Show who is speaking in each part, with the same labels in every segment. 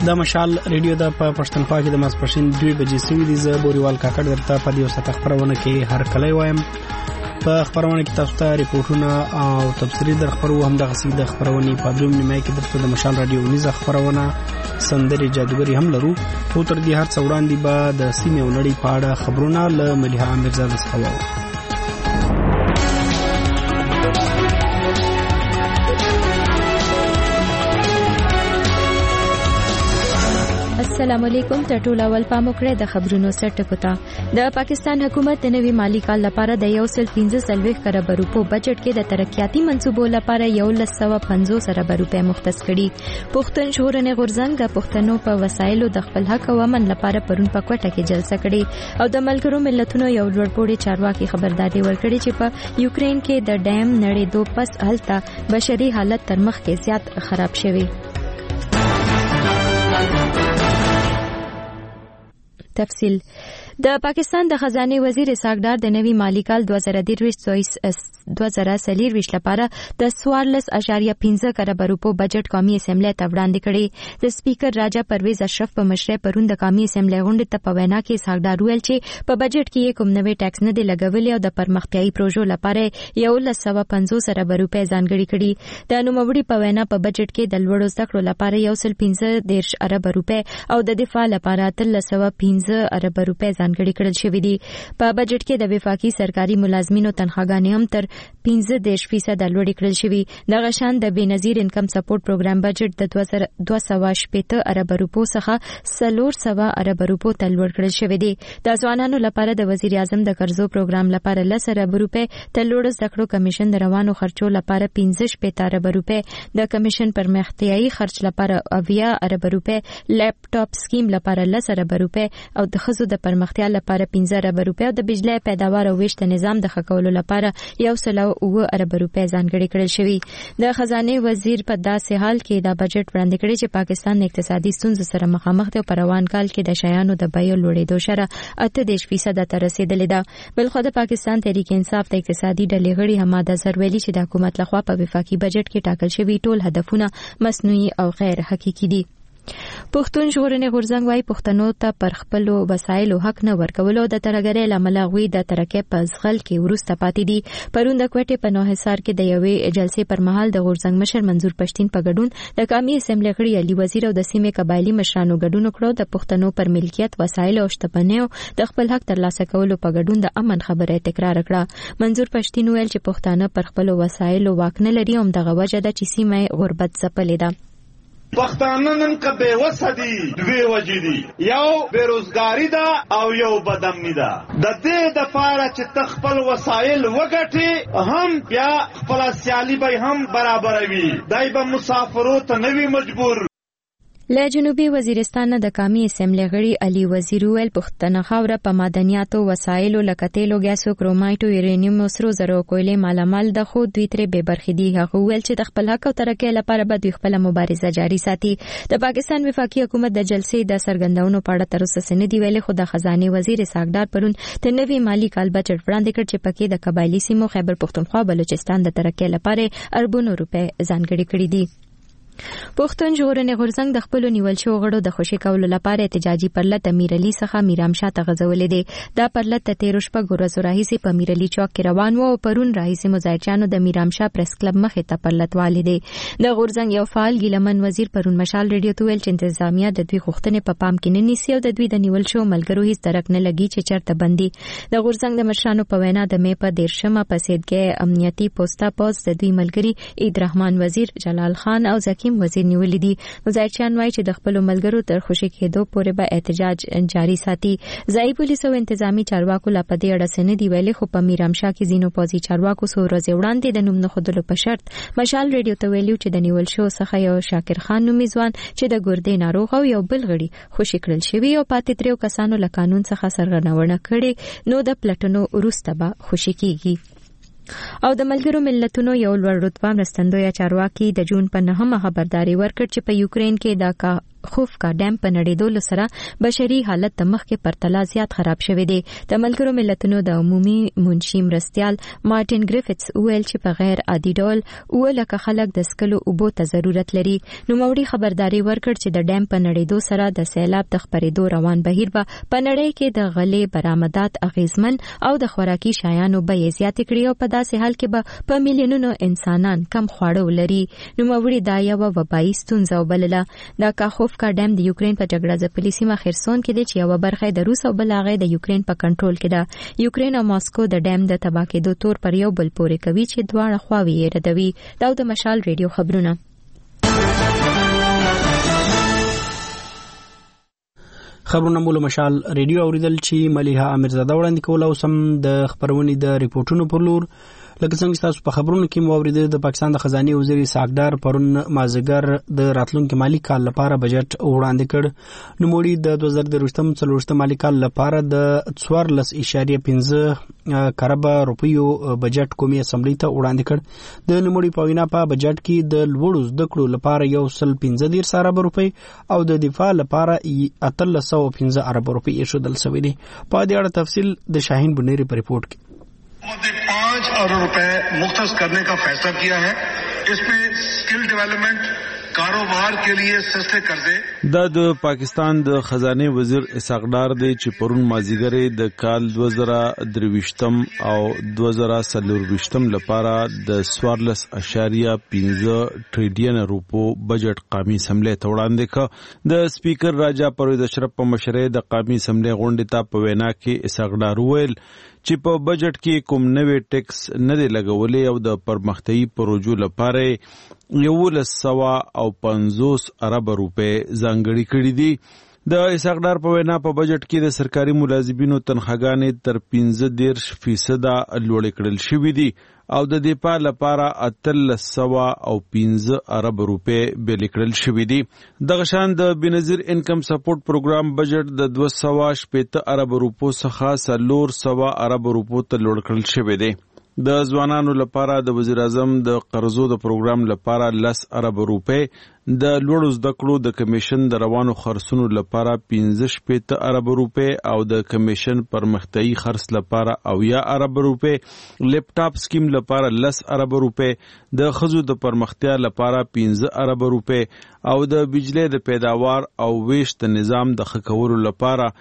Speaker 1: د مشال ریډیو د پښتونخوا کې د ماسپښین 2 بجې سوي دي. زه بوريوال کاکړ درته په دې وسه خبرونه کې هر کله وایم. په خبرونه کې تاسو ته ریپورتونه او تفسیری در خبرو هم د غسیل د خبرونه په دوم نیمه کې درته د مشال رادیو نيزه خبرونه سندري جادوګری هم لرو. خو تر دې هر څو وړاندې به د سیمې ونړۍ په اړه خبرونه له مليحه امیرزاده څخه.
Speaker 2: السلام علیکم. ټول اول پاموکړه د خبرونو سرټکو ته د پاکستان حکومت د نوي مالی کال لپاره د 1.15 کروڑ روپو بجټ کې د ترقیاتي منصوبو لپاره 150 کروڑ روپے مختص کړي. پښتون ژغورنې غورځنګ د پښتنو په وسایلو د خپل حق او امن لپاره پرون په کوټه کې جلسه کړې او د ملګرو ملتونو یو لوړپوړي چارواکي خبرداري ورکړي چې په یوکرين کې د ډیم نړېدو پس هلته بشري حالت تر مخ کې زیات خراب شوی. تفصیل د پاکستان د خزانه وزیر اسحاق ډار د نوي مالی کال 2023 لپاره د 14.15 کروڑ روپو بجټ قومي اسمبلی ته وړاندې کړي. د سپیکر راجا پرویز اشرف په مشرۍ پرون د قومي اسمبلی غونډې ته په وینا کې اسحاق ډار ویل چې په بجټ کې کوم نوې ټیکس نه دی لګولې او د پرمختیايي پروژو لپاره 150 کروڑ روپے ځانګړي کړي. د نوموړي په وینا په بجټ کې د لوړو زده کړو لپاره 115 کروڑ روپے او د دفاع لپاره 315 کروڑ روپے ځانګړي کړل شوی دي. په بجټ کې د وفاقي سرکاري ملازمینو تنخواګانې هم تر 15% لوړې کړل شوی. د غشان د بنظیر انکم سپورټ پروګرام بجټ د 280 کروڑ روپو څخه 400 کروڑ روپو ته لوړ کړل شوی دی. د ځوانانو لپاره د وزیر اعظم د قرضو پروګرام لپاره 10 کروڑ روپے ته لوړ زده کړو کمیشن د روانو خرچو لپاره 15 کروڑ روپے د کمیشن پرمختیايي خرچ لپاره 80 کروڑ روپے لیپټاپ سکیم لپاره 10 کروڑ روپے او د خزو د پرمختیا لپاره 15 کروڑ روپے او د بجلی پیداوار او ویش نظام د خکولو لپاره 109 کروڑ روپے ځانګړي کړل شوی. د خزانه وزیر په داسې حال کې دا بجټ وړاندې کړی چې پاکستان اقتصادي ستونزو سره مخامخ دی او په روان کال کې د شیانو د بیو لوړېدو شره 8% ته رسیدلې ده. بلخو د پاکستان تحریک انصاف د اقتصادي ډلې غړي حماد اظهر ویلي چې د حکومت لخوا په وفاقي بجټ کې ټاکل شوی ټول هدفونه مصنوعي او غیر حقيقي دي. پښتون ژغورنې غورځنګ وايي پښتنو ته پر خپل وسایلو حق نه ورکولو د ترګرې لامل غوي د ترکه په ځغل کې ورسته پاتې دي. پرون د کوټې په نوحصار کې د یوې جلسې پر مهال د غورځنګ مشر منظور پښتين په ګډون د قومي اسمبلی غړي علي وزیر او د سیمې قبایلی مشرانو ګډون وکړو. د پښتنو پر ملکیت وسایل او شتمنیو د خپل حق ترلاسه کولو په ګډون د امن خبره تکرار کړه. منظور پښتين ویل چې پښتانه پر خپل وسایلو واک نه لري او دغه وجه د چې سیمه غربت ځپلې ده.
Speaker 3: پښتانه نن که بے وسه دي دوی وجې دي، یو بیروزګاری ده او یو بدامني ده. د دې دپاره چې ته خپل وسایل وګټې هم بیا خپله سیالي به هم برابروي، دی به مسافرو ته نه وي مجبور.
Speaker 2: له جنوبي وزیرستان د قومي اسمبلی غړي علي وزیر ویل پښتنه خاوره په معدنیاتو وسایلو لکه تیلو ګیسو کرومایټو یورینیم او سرو زرو کویلې مالامال د خو دوی ترې بې برخې دي. هغه ویل چې د خپل حق او ترقۍ لپاره به دوی خپله مبارزه جاري ساتي. د پاکستان وفاقي حکومت د جلسې د سرګندونو په اړه تر اوسه څه نه دي ویلي، خو د خزانه وزیر اسحاق ډار پرون د نوي مالی کال بجټ وړاندې کړ چې پکې د قبایلی سیمو خیبر پښتونخوا بلوچستان د ترقۍ لپاره اربونو روپے ځانګړي کړي دي. پښتون ژغورنې غورځنګ د خپل نیول شو غړو د خوشي کولو لپاره احتجاجي پرلط امیر علي څخه میرامشاه ته غځولې دي. دا پرلط ته 13 شپږ ورځې راهیسې په امیر علي چوک کې روان و او پرون راهیسې مظاهرچیانو د میرامشاه پریس کلب مخې ته پرلط والي دي. د غورځنګ یو فعال ګیلمن وزیر پرون مشال ریډیو ته ویل چې انتظامیه د دوی غوښتنې په پام کې نه نیسي او د دوی د نیول شو ملګرو هیڅ درک نه لګي چې چرته بندي. د غورځنګ د مشرانو په وینا د مې په 13 په سیدګي امنیتي پوسټا پوز د دوی ملګری عید رحمان وزیر، جلال خان او زکیم وزیر نیولې دي. مظاهرچیان وايي چې د خپل ملګرو تر خوشي کېدو پورې به احتجاج جاري ساتي. ځایي پولیسو او انتظامی چارواکو لا په دې اړه څه نه دي ویلي، خو په میرامشاه کې ځینو پوځي چارواکو څو ورځې وړاندې د نوم نه ښودلو په شرط مشال ریډیو ته ویلي چې د نیول شو څخه یو شاکر خان نومي ځوان چې د ګردې ناروغ او یو بل غړي خوشي کړل شوي او پاتې 3 کسانو له قانون څخه سرغړونه کړې نو د پلټنو وروسته به خوشي کیږي. او د ملګرو ملتونو یو لوړ رتبه مرستندویه چارواکي د جون په 9 خبرداري ورکړ چې په یوکرين کې د خوفکا ډیم په نړیدو سره بشري حالت د مخکې پرتله زیات خراب شوی دی. د ملګرو ملتونو د عمومي منشي مرستیال مارټین ګریفټس ویل چې په غیر عادي ډول 1,00,000 خلک د سکلو اوبو ته ضرورت لري. نوموړي خبرداري ورکړ چې د ډیم په نړیدو سره د سیلاب د خپرېدو روان بهیر به په نړۍ کې د غلې برآمدات اغیزمن او د خوراکي شیانو بیې زیاتې کړي او په داسې حال کې به په میلیونونو انسانان کم خواړه ولري. نوموړي دا یوه وبایي ستونزه وبلله. د کاخوفکا ډیم د یوکرین په جګړه ځپلې سیمه خرسون کې دی چې یوه برخه د روس او بل هغه د یوکرین په کنټرول کې ده. یوکرین او ماسکو د ډیم د تباه کېدو تور پر یو بل پورې کوي چې دواړه خواوې یې ردوي. دا د مشال ریډیو خبرونه.
Speaker 1: خبرونه مول مشال ریډیو اوریدل چې ملیحه امیرزاده وړاندې کول او سم د خبرونې د ریپورتونو پر لور. لکه څنګه چې تاسو په خبرونو کې مو اوریدل د پاکستان د خزانه وزیر ساګدار پرون مازیګر د راتلونکي مالی کال لپاره بجټ وړاندې کړ. نوموړي د 2023 مالی کال لپاره د 14.5 کروڑ روپیو بجټ قومي اسمبلی ته وړاندې کړ. د نوموړي په وینا په بجټ کې د لوړو زده کړو لپاره 115 ارب روپی او د دفاع لپاره 315 ارب روپی ایښودل شوی دی. په دې اړه تفصیل د شاهین بنيري په ریپورت کې
Speaker 4: 5 अरब रुपए मुख्तस करने का फैसला किया है. इसमें स्किल डेवलपमेंट, कारोबार के लिए सस्ते कर्जे. د پاکستان د خزانه وزیر اسحاق دی چې پرون مازیګر د کال 2023 او 2024 لپاره د 14.5 ټریلیون روپو بجټ قومي اسمبلی ته وړاندې کړ. د سپیکر راجا پرویز اشرف په مشرۍ د قومي اسمبلی غونډې ته په وینا کې اسحاق ویل چې په بجټ کې کوم نوې ټیکس نه دی لګولې او د پرمختیايي پروژو لپاره 150 ارب روپے ځانګړي کړي دي. د اسحاق په وینا په بجټ کې د سرکاري ملازمینو تنخواګانې تر 15% لوړې کړل شوې دي او د دفاع لپاره 315 ارب روپے بیل کړل شوې دي. دغه شان د بنظیر انکم سپورټ پروګرام بجټ د 260 ارب روپو څخه 400 ارب روپو ته لوړ کړل شوی دی. د ځوانانو لپاره د وزیر اعظم د قرضو د پروګرام لپاره 10 ارب روپے، د لوړو زده کړو د کمیشن د روانو خرڅونو لپاره 15 ارب روپے او د کمیشن پرمختیايي خرڅ لپاره 90 ارب روپے، لیپټاپ سکیم لپاره 10 ارب روپے، د خزو د پرمختیا لپاره 15 ارب روپے او د بجلی د پیداوار او ویش د نظام د ښه کولو لپاره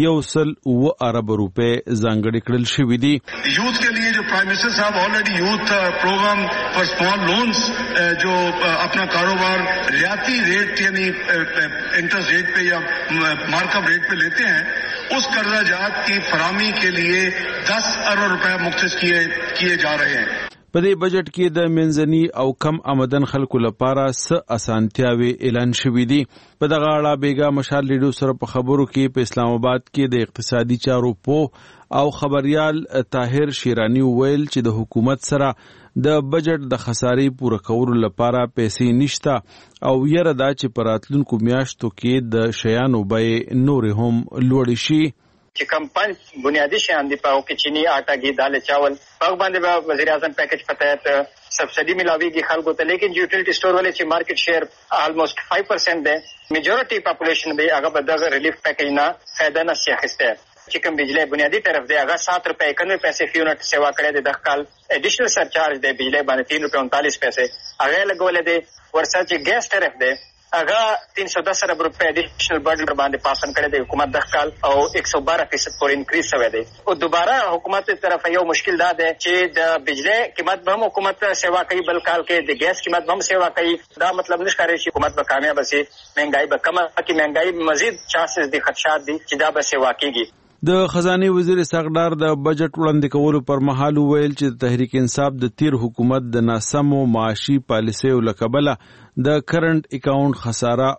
Speaker 4: 100 ارب روپے ځانګړي کړل شوي دي. یوتھ کے لیے جو پرائم منسٹر صاحب آلریڈی یوتھ پروگرام فار اسمال لونز جو اپنا کاروبار ریاتی ریٹ یعنی انٹرسٹ ریٹ پہ یا مارک اپ ریٹ پہ لیتے ہیں، اس قرضہ جات کی فراہمی کے لیے 10 ارب روپے مختص کیے جا رہے ہیں.
Speaker 5: په دې بجټ کې د منځني او کم آمدن خلکو لپاره څه اسانتیاوي اعلان شوې دي. په دغه اړه بیګا مشال ریډیو سره په خبرو کې په اسلام آباد کې د اقتصادي چارو او خبريال طاهر شیرانی ویل چې د حکومت سره د بجټ د خسارې پوره کولو لپاره پیسې نشته او یره دا چې په راتلونکو میاشتو کې د شیانو بیې نور هم لوړ شي.
Speaker 6: چې کم 5 بنیادی شیان دي په کې چینی، آټا، گھی، دال، چاول په باندې به وزیر اعظم پیکج په تحت سبسڈی ملاویږي خلکو ته، لیکن یوټیلیټی سٹور والے چې مارکیټ شیئر آلموست 5% ده، میجورټی پاپولیشن به هغه به دغه ریلیف پیکج نه فائدہ نه شي اخیسته. چې کوم بجلی بنیادی طرف دی هغه 7 روپے 91 پیسے فی یونٹ سیوا کړی دی. د کال ایډیشنل سرچارج دی بجلی باندې 3 روپے 39 پیسے هغه لګولې دی. ورسره چې ګیس طرف دی هغه 310 ارب روپے ایڈیشنل بجٹ باندې پاسن کړی دی حکومت د کال او 112% پورې انکریز شوی دی. او دوباره حکومت طرف یو مشکل دا دی چې د بجلی قیمت به حکومت سیوا کوي، بل کال کې د ګیس قیمت هم سیوا کوي. دا مطلب نشکاري چې حکومت به کامیاب شي، مهنګای به کم کی مهنګای مزید چانسز دي، خدشات دي چې دا به سیوا کیږي.
Speaker 5: د خزانه وزیر اسحاق د بجټ وړاندې کولو پر مهال ویل چې تحریک انصاف د تیر حکومت د ناسمو معاشي پالیسیو لکبله د کرنٹ اکاؤنٹ خساره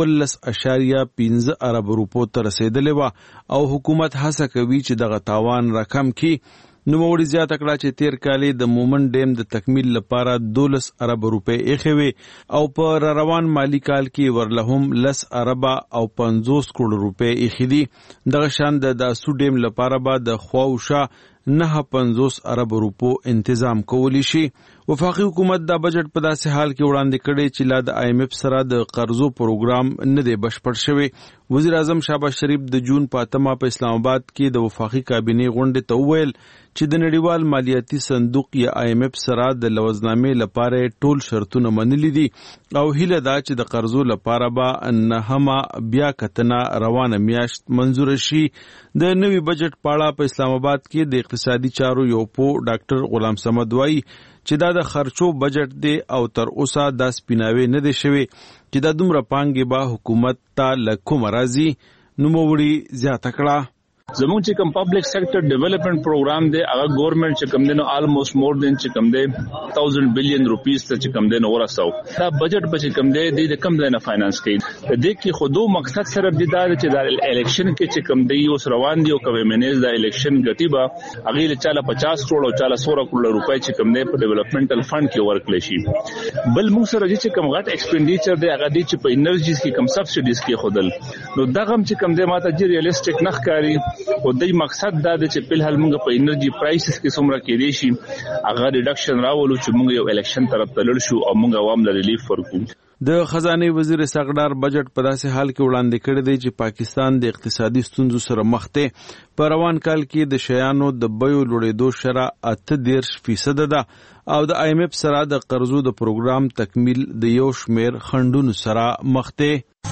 Speaker 5: 19.15 ارب روپو ته رسیدلې و او حکومت هڅه کوي چې دغه تاوان رقم کړي. نوموړي زیاته کړه چې تیر کال د مومن ډیم د تکمیل لپاره 12 ارب روپے ایښوي او په روان مالی کال کې ورلهم 10 ارب او 50 کروڑ روپے ایښي دي. دغه شان د داسو ډیم لپاره به د خواوشا 950 ارب روپو انتظام کولی شي. وفاقي حکومت دا بجټ په داسې حال کې وړاندې کړي چې لا د IMF سره د قرضو پروګرام نه دی بشپړ شوی. وزیر اعظم شهباز شریف د جون په 8 په اسلام آباد کې د وفاقي کابینې غونډې ته وویل چې د نړیوال مالیاتي صندوق یا IMF سره د لوزنامې لپاره ټول شرطونه منلي دي او هیله ده چې د قرضو لپاره به نهمه بیا کتنه روانه میاشت منزور شي. د نوي بجټ په اړه په اسلام آباد کې د اقتصادي چارو یو پو ډاکټر غلام صمد وایي چې دا د خرچو بجټ دی او تر اوسه دا سپیناوي نه دی شوی چې دا دومره پانګې به حکومت ته له کومه راځي. نوموړي زیاته کړه
Speaker 7: زموږ چې کوم پبلک سېکټر ډیولپمنٹ پروګرام دی هغه ګورنمنت چې کوم دی نو آلموست مور دین چې کوم دی 1000 بلین روپیز ته چې کوم دی نو ورساو. دا بجټ به چې کوم دی د کم ځای نه فاینانس کوي. د دې کې خودو مقصد سره د دا چې د الیکشن کې چې کوم دی اوس روان دی او کوم منیز د الیکشن ګټي به هغه له چاله 50 کروڑ او چاله 100 کروڑ روپۍ چې کوم دی په ډیولپمنټل فند کې ورکړل شي. بل موږ سره چې کوم غټ ایکسپینډیچر دی هغه دی چې په انرژیز کې کوم سبسایډیز کې خودل نو دغه چې کوم دی ماته چې ریالیسټیک نه ښکاری او د مقصد دا د چې په هل موږ په انرژي پرایسز کې څومره کې دي شي هغه ریډکشن راولو چې موږ یو الیکشن طرف ته لړ شو او موږ عوام له ریلیف ورکو.
Speaker 5: د خزانه وزیر ساغدار بجټ په داسې حال کې وړاندې کړی دی چې پاکستان د اقتصادي ستونزو سره مخ دی. په روان کال کې د شیانو د بیو لوړېدو شرح 8% ده او د IMF سره د قرضو د پروګرام تکمیل د یو شمیر خنډونو سره مخ دی.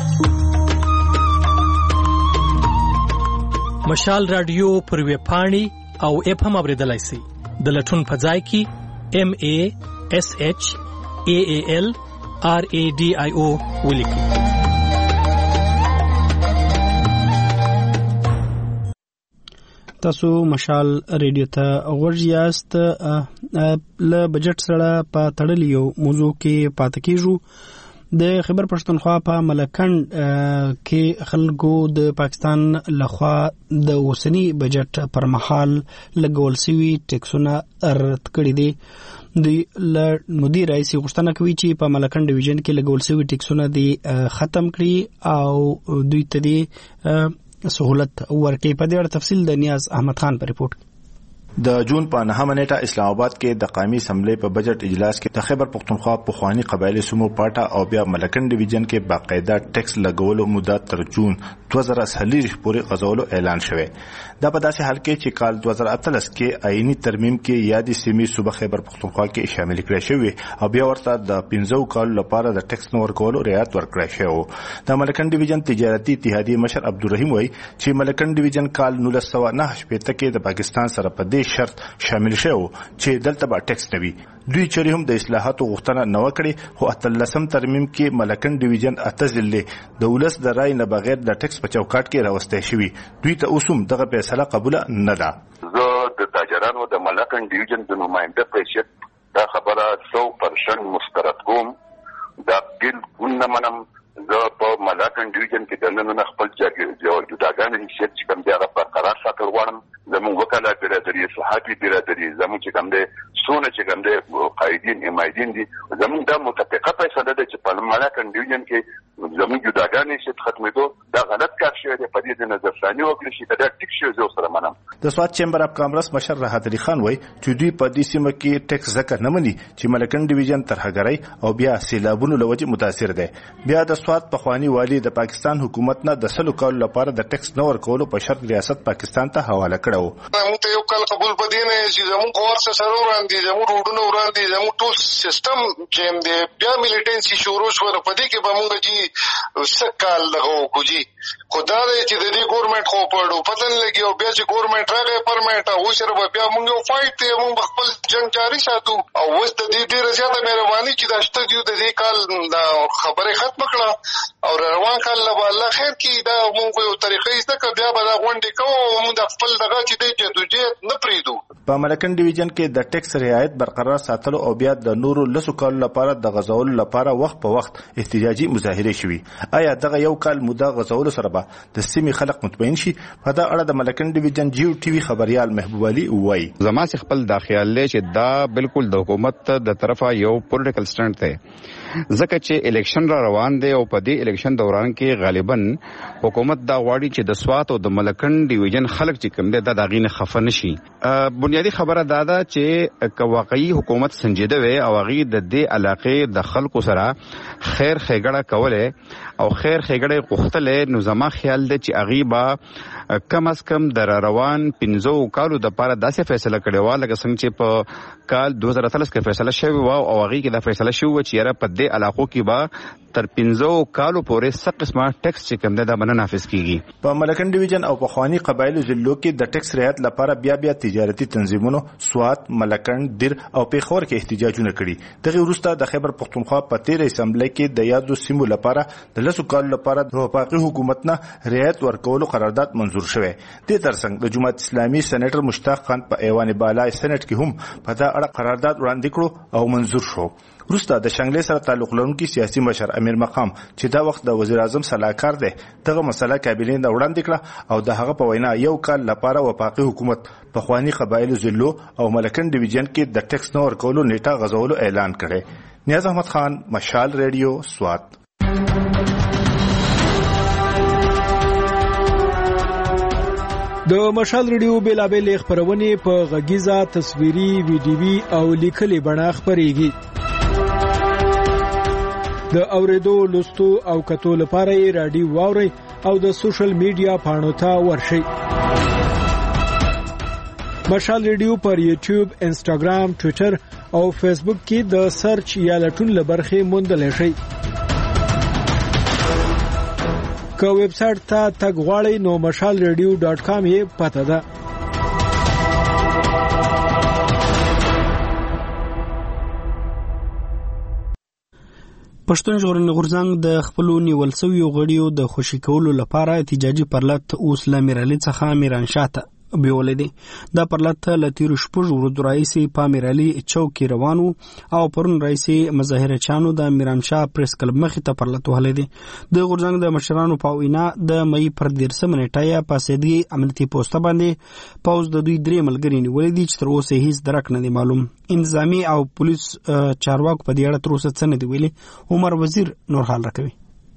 Speaker 8: مشال رادیو پر ویب پاڼې او اپ هم اوریدلای شئ. د لټون په ځای کې MASHAALRADIO ولیکئ.
Speaker 1: تاسو مشال ریډیو ته غوږ یاست. له بجټ سره په تړلې یو موضوع کې پاتې کیږو. د خیبر پښتونخوا په ملکنډ کې خلکو د پاکستان لخوا د اوسنی بجټ پر مهال لګول شوي ټیکسونه رد کړي دي. د مدیر رئیس غوښتنه کوي چې په ملکنډ ډیویژن کې لګول شوي ټیکسونه دي ختم کړي او دوی ته دي سہولت ورکړي. په دې اړه تفصیل د نیاز احمد خان په ریپورت.
Speaker 9: د جون په 9 نیټه اسلام آباد کې د قومي اسمبلی په بجټ اجلاس کې د خیبر پښتونخوا پخوانی قبایلی سمو پاټا او بیا ملکنډ ډیویژن کې باقاعده ټیکس لګولو مدت تر جون 2023 پورې غځولو اعلان شوی. دا په داسې حال کې چې کال 2018 کې آئینی ترمیم کې یادې سیمې صوبه خیبر پښتونخوا کې شامل کړي شوی او بیا ورته د 15 کال لپاره د ټیکس نو ورکولو رعایت ورکړی شو. د ملکنډ ډیویژن تجارتي اتحادیې مشر عبدالرحیم وایي چې ملکنډ ډیویژن کال 1909 کې د پاکستان سره په شرط شامل شو چې دلته به ټیکس نوي. دوی چې هم د اصلاحاتو غوښتنه نه وکړي خو 18 ترمیم کې ملکنډ ډیویژن 8 ضلع د ولس د رای نه بغیر د ټیکس په چوکاټ کې راوستي شوی. دوی ته اوسم دغه فیصله قبول نه ده.
Speaker 10: زه د تاجرانو د ملکنډ ډیویژن د نماینده په حیثیت دا خبره 100% مسترد کوم. دا بالکل نه منم. زه په ملکنډ ډیویژن کې د نن خپل جداګانې حیثیت چې کوم دی هغه برقرار ساتل غواړم. زموږ وکالات برادري صحافي برادري زموږ چې کوم دی سونه چې کوم دی قایدین حمایدین دي زموږ د متفقه فیصله ده چې په ملکنډ ډیویژن کې زموږ جداګانې حیثیت ختمېدو دا غلط کار شوی دی. په دې د نظرثاني وکړي چې دا ټیک شوی زه سره منم.
Speaker 9: د سوات چیمبر اف کامرس مشر راحت علي خان وایي چې دوی په دې سیمه کې ټیکس ځکه نه مني چې ملکنډ ډیویژن ترهګرۍ او بیا سیلابونو له وجې متاثر دی. بیا د سوات پخوانی والی د پاکستان حکومت نه د 100 کال لپاره د ټیکس نه ورکولو په شرط ریاست پاکستان ته حواله کړو.
Speaker 11: موږ ته یو کال قبول پدې نه چې زموږ ورڅ سره وړاندې زموږ روډونه وړاندې زموږ ټول سیستم چې دی بیا میلیټنسي شروع شو په دې کې به موږ چې سکال دغه کوجی خدا دې چې د دې ګورنمنت خو پړو پتن لګي او بیا چې ګورنمنت راغی پرمنټ او سره بیا موږ یو فایټ ته موږ خپل جنگ جاری ساتو او اوس د دې ډیره زیاته مهرباني چې د اشته دیو د دې کال دا خبره ختم کړه او روان کال له الله خیر کی دا موږ یو طریقې زده بیا به دا غونډې کوو موږ د خپل دغه چې د جدوجہد نه پریدو.
Speaker 9: په ملکنډ ډیویژن کې د ټیکس رعایت برقرار ساتلو او بیا د نورو لسو کال لپاره د غځولو لپاره وخت په وخت احتجاجي مظاهره شوي. آیا دغه یو کال موده غځولو سره به د سیمې خلک مطمئن شي؟ په دا اړه د ملکنډ ډیویژن جیو ټي وي خبريال محبوب علي وایي
Speaker 12: زما خپل د خیال لې چې دا بالکل د حکومت د طرفه یو پولیټیکل سټانډ دی ځکه چې الیکشن را روان دی او په دې الیکشن دوران کې غالبا حکومت دا غواړي چې د سوات او د ملکنډ ډیویژن خلک چې کوم دی دا دغې نه خفه نشي. بنیادی خبره دا ده چې واقعي حکومت سنجیده وي او هغه د دې علاقې د خلکو سره خیر ښېګړه کوله او خیر ښېګړه غوښتله، نو زما خیال دی چې هغه با کم از کم در روان 15 کالو د پاره داسې فیصله کړې و لکه څنګه چې په کال 2013 کې فیصله شوی و او هغه کې دا فیصله شوی چې یاره په دې علاقو کې با تر 15 کالو پورې څه قسمه ټیکس چې کوم ده باندې نافذ کیږي.
Speaker 9: په ملکن ډیویژن او په خوانی قبایلو ضلعو کې د ټیکس رعایت لپاره بیا تجارتي تنظیمونو سوات، ملکن، دیر او پیښور کې احتجاجونه کړي. دغه وروسته د خیبر پختونخوا په 13 اسمبلی کې د یادو سیمو لپاره د لسو کالو لپاره د وفاقي حکومت نه رعایت ورکولو قرارداد منزور شوی. د ترڅنګ د جماعت اسلامي سېنیټر مشتاق خان په ایوان بالا سېنات کې هم په دا اړه قرارداد وړاندې کړو او منزور شو. روستا د شنګلې سره تعلق لرونکي سیاسي مشر امیر مقام چې دا وخت د وزیر اعظم صلاحکار دی دغه مسله کابینې د وړاندې کړه او د هغه په وینا یو کال لپاره وفاقي حکومت په خوانی قبایلو ضلعو او ملکن ډیویژن کې د ټیکس نه ورکولو نیټه غځولو اعلان کړي. نیاز احمد خان، مشال ریډیو، سوات.
Speaker 13: د مشال ریډیو بیلابل خبرونه په غږیزه، تصویري، ویډیوي او لیکلي بڼه خبريږي. د اوریدو، لوستو او کتو لپاره رادیو واوري او د سوشل میډیا پاڼو ته ورشئ. مشال ریډیو پر یوټیوب، انسټاګرام، ټوئیټر او فیسبوک کې د سرچ یا لټون لبرخه موندل شي. که ویب سټ ته تګ غواړئ نو mashalradio.com یې پته ده.
Speaker 1: پښتون ژغورنې غورځنګ د خپل نیول شویو غړیو د خوشی کولو لپاره احتجاجي پرلط اوس له میرعلي څخه میرانشاه ته بیولې دي. دا پرلط له تیرو شپږ ورځو راهیسې په میرعلي چوک کې روان وو او پرون راهیسې مظاهره چانو د میرانشاه پریس کلب مخې ته پرلط وهلی دي. د غورځنګ د مشرانو په وینا د مئی پر 13 نیټه په سیدګي امنیتي پوسټ باندې پوز د دوی درې ملګري نیولې دي چې تر اوسه هیڅ درک نه دی معلوم. انتظامی او پولیس چارواکو په دې اړه تر اوسه څه نه دی ویلي. عمر وزیر نور حال راکوي.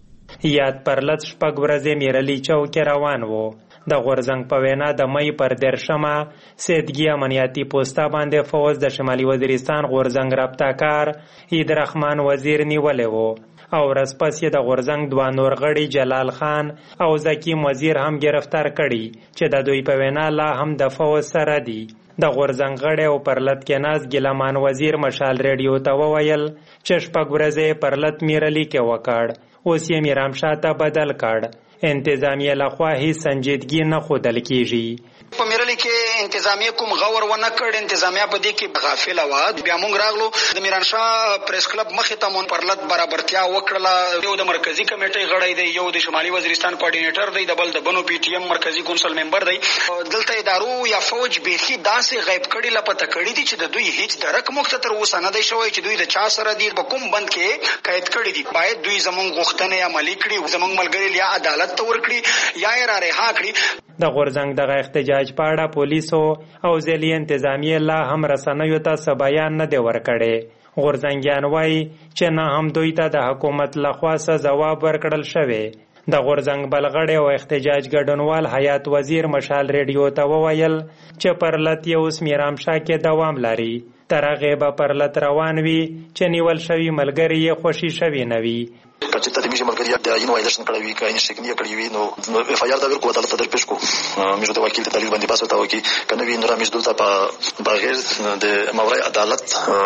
Speaker 14: یاد پرلط شپږ ورځې میرعلي چوک روان وو. د غورځنګ په وینا د مئی پر 13 سیدګي امنیتي پوسټا باندې فوز د شمالي وزیرستان غورځنګ رابطه‌کار عیدرحمان وزیر نیولې وو او ورځپس یې د غورځنګ دوه نور غړي جلال خان او زکیم وزیر هم گرفتار کړي چې د دوی په وینا لا هم د فوز سره دي. د غورځنګ غړي او پرلط کې ناز ګلمان وزیر مشال ریډیو ته وویل چې شپږ ورځې پرلط میرعلي کې وکړ، اوس یې میرامشاه ته بدل کړ. انتظامیه لخوا هیڅ سنجیدګي نه ښودل کیږي.
Speaker 15: په میرعلي کې انتظامیه کوم غور ونه کړ، انتظامیه په دې کې غافله وه. بیا موږ راغلو د میرانشاه پریس کلب مخې ته مون پرلط برابرتیا وکړله. یو د مرکزی کمیټې غړی دی، یو د شمالي وزیرستان کوارډینیټر دی، د بل د بنو پی ټی ایم مرکزی کونسل ممبر دی. دلته ادارو یا فوج بیخي داسې غیب کړي لپته کړي دي چې د دوی هیڅ درک موږ تر اوسه نه دی شوی چې دوی د چا سره دي، په کوم بند کې قید کړي دي. باید دوی زموږ غوښتنې عملي کړي، زموږ ملګري یا عدالت ته ورکړي یا یې را رها کړي.
Speaker 14: د غورځنګ دغه احتجاج په اړه پولیسو او ځلي انتظامیه لا هم رسنیو ته څه بیان نه دی ورکړی. غورځنګیان وایي چې نه هم دوی ته د حکومت لخوا څه ځواب ورکړل شوی. د غورځنګ بلغړی او احتجاج ګډونوال حیات وزیر مشال ریډیو ته وویل چې پرلط یې اوس میرامشاه کې دوام لري. تر هغې به پرلط روان وي چې نیول شوي ملګري یې خوشي شوي نه وي.
Speaker 16: چې ته د میږي ملګری د اینو وایلشن کړی وي که انشکنیه کړی وي نو اف آی آر دا ورکو عدالت ته در پیش کو میږو د وکیل ته دلیل باندې باسو ته وکي کنه وی نور میږ دلته په بغیر د مورای عدالت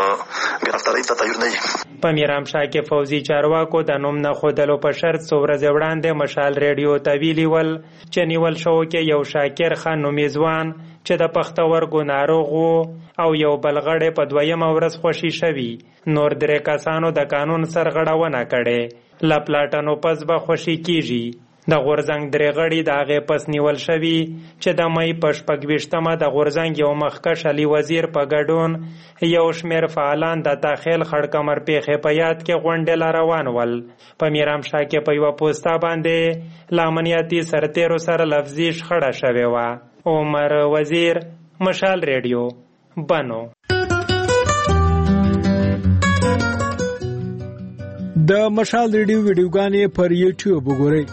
Speaker 16: گرفتاری ته تیار نه.
Speaker 14: په میرامشاه کې فوزي چارواکو د نوم نه خودلو په شرط څو ورځې وړاندې مشال ریډیو ته ویلي ول چې نیول شو کې یو شاکر خان نومیزوان چې د پښتورګو ناروغ او یو بلغړی په دویمه ورځ خوشي شوي. نور درې کسانو د قانون سرغړونه کړې. لا پلاټانو پس به خوشي کیږي. د غورځنګ درې غړي د هغې پس نیول شوي چې د مئی په 26 د غورځنګ یو مخکښ علي وزیر په ګډون یو شمېر فعالان د تاخیل خړکمر پیښې په یاد کې غونډې لا روان ول. په میرامشاه کې په یوه پوسټا باندې له امنیتي سرتیرو سره لفظي شخړه شوې وه. عمر وزیر، مشال ریډیو، بنو.
Speaker 13: د مشال ریډیو ویډیوګانې پر یوټیوب وګورئ.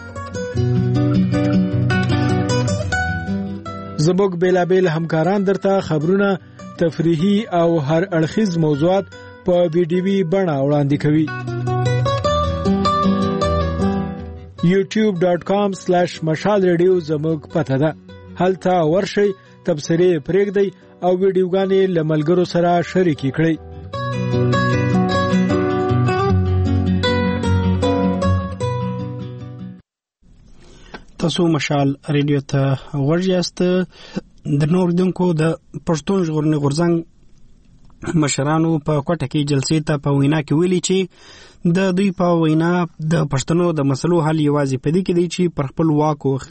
Speaker 13: زموږ بیلابیل همکاران درته خبرونه تفریحي او هر اړخیز موضوعات په ویډیوي بڼه وړاندې کوي. youtube.com/مشال ریډیو زموږ پته ده. هلته ورشئ، تبصرې پرېږدئ او ویډیوګانې له ملګرو سره شریکې کړئ.
Speaker 1: تاسو مشال ریډیو ته ورجاست. د نور دونکو د پښتون ژغورنې غورځنګ مشرانو په کوټه کې جلسې ته په وینا کې ویلي چې د دوی په وینا د پښتنو د مسلو حل یوازې په دې کې دی چې پر خپل واک او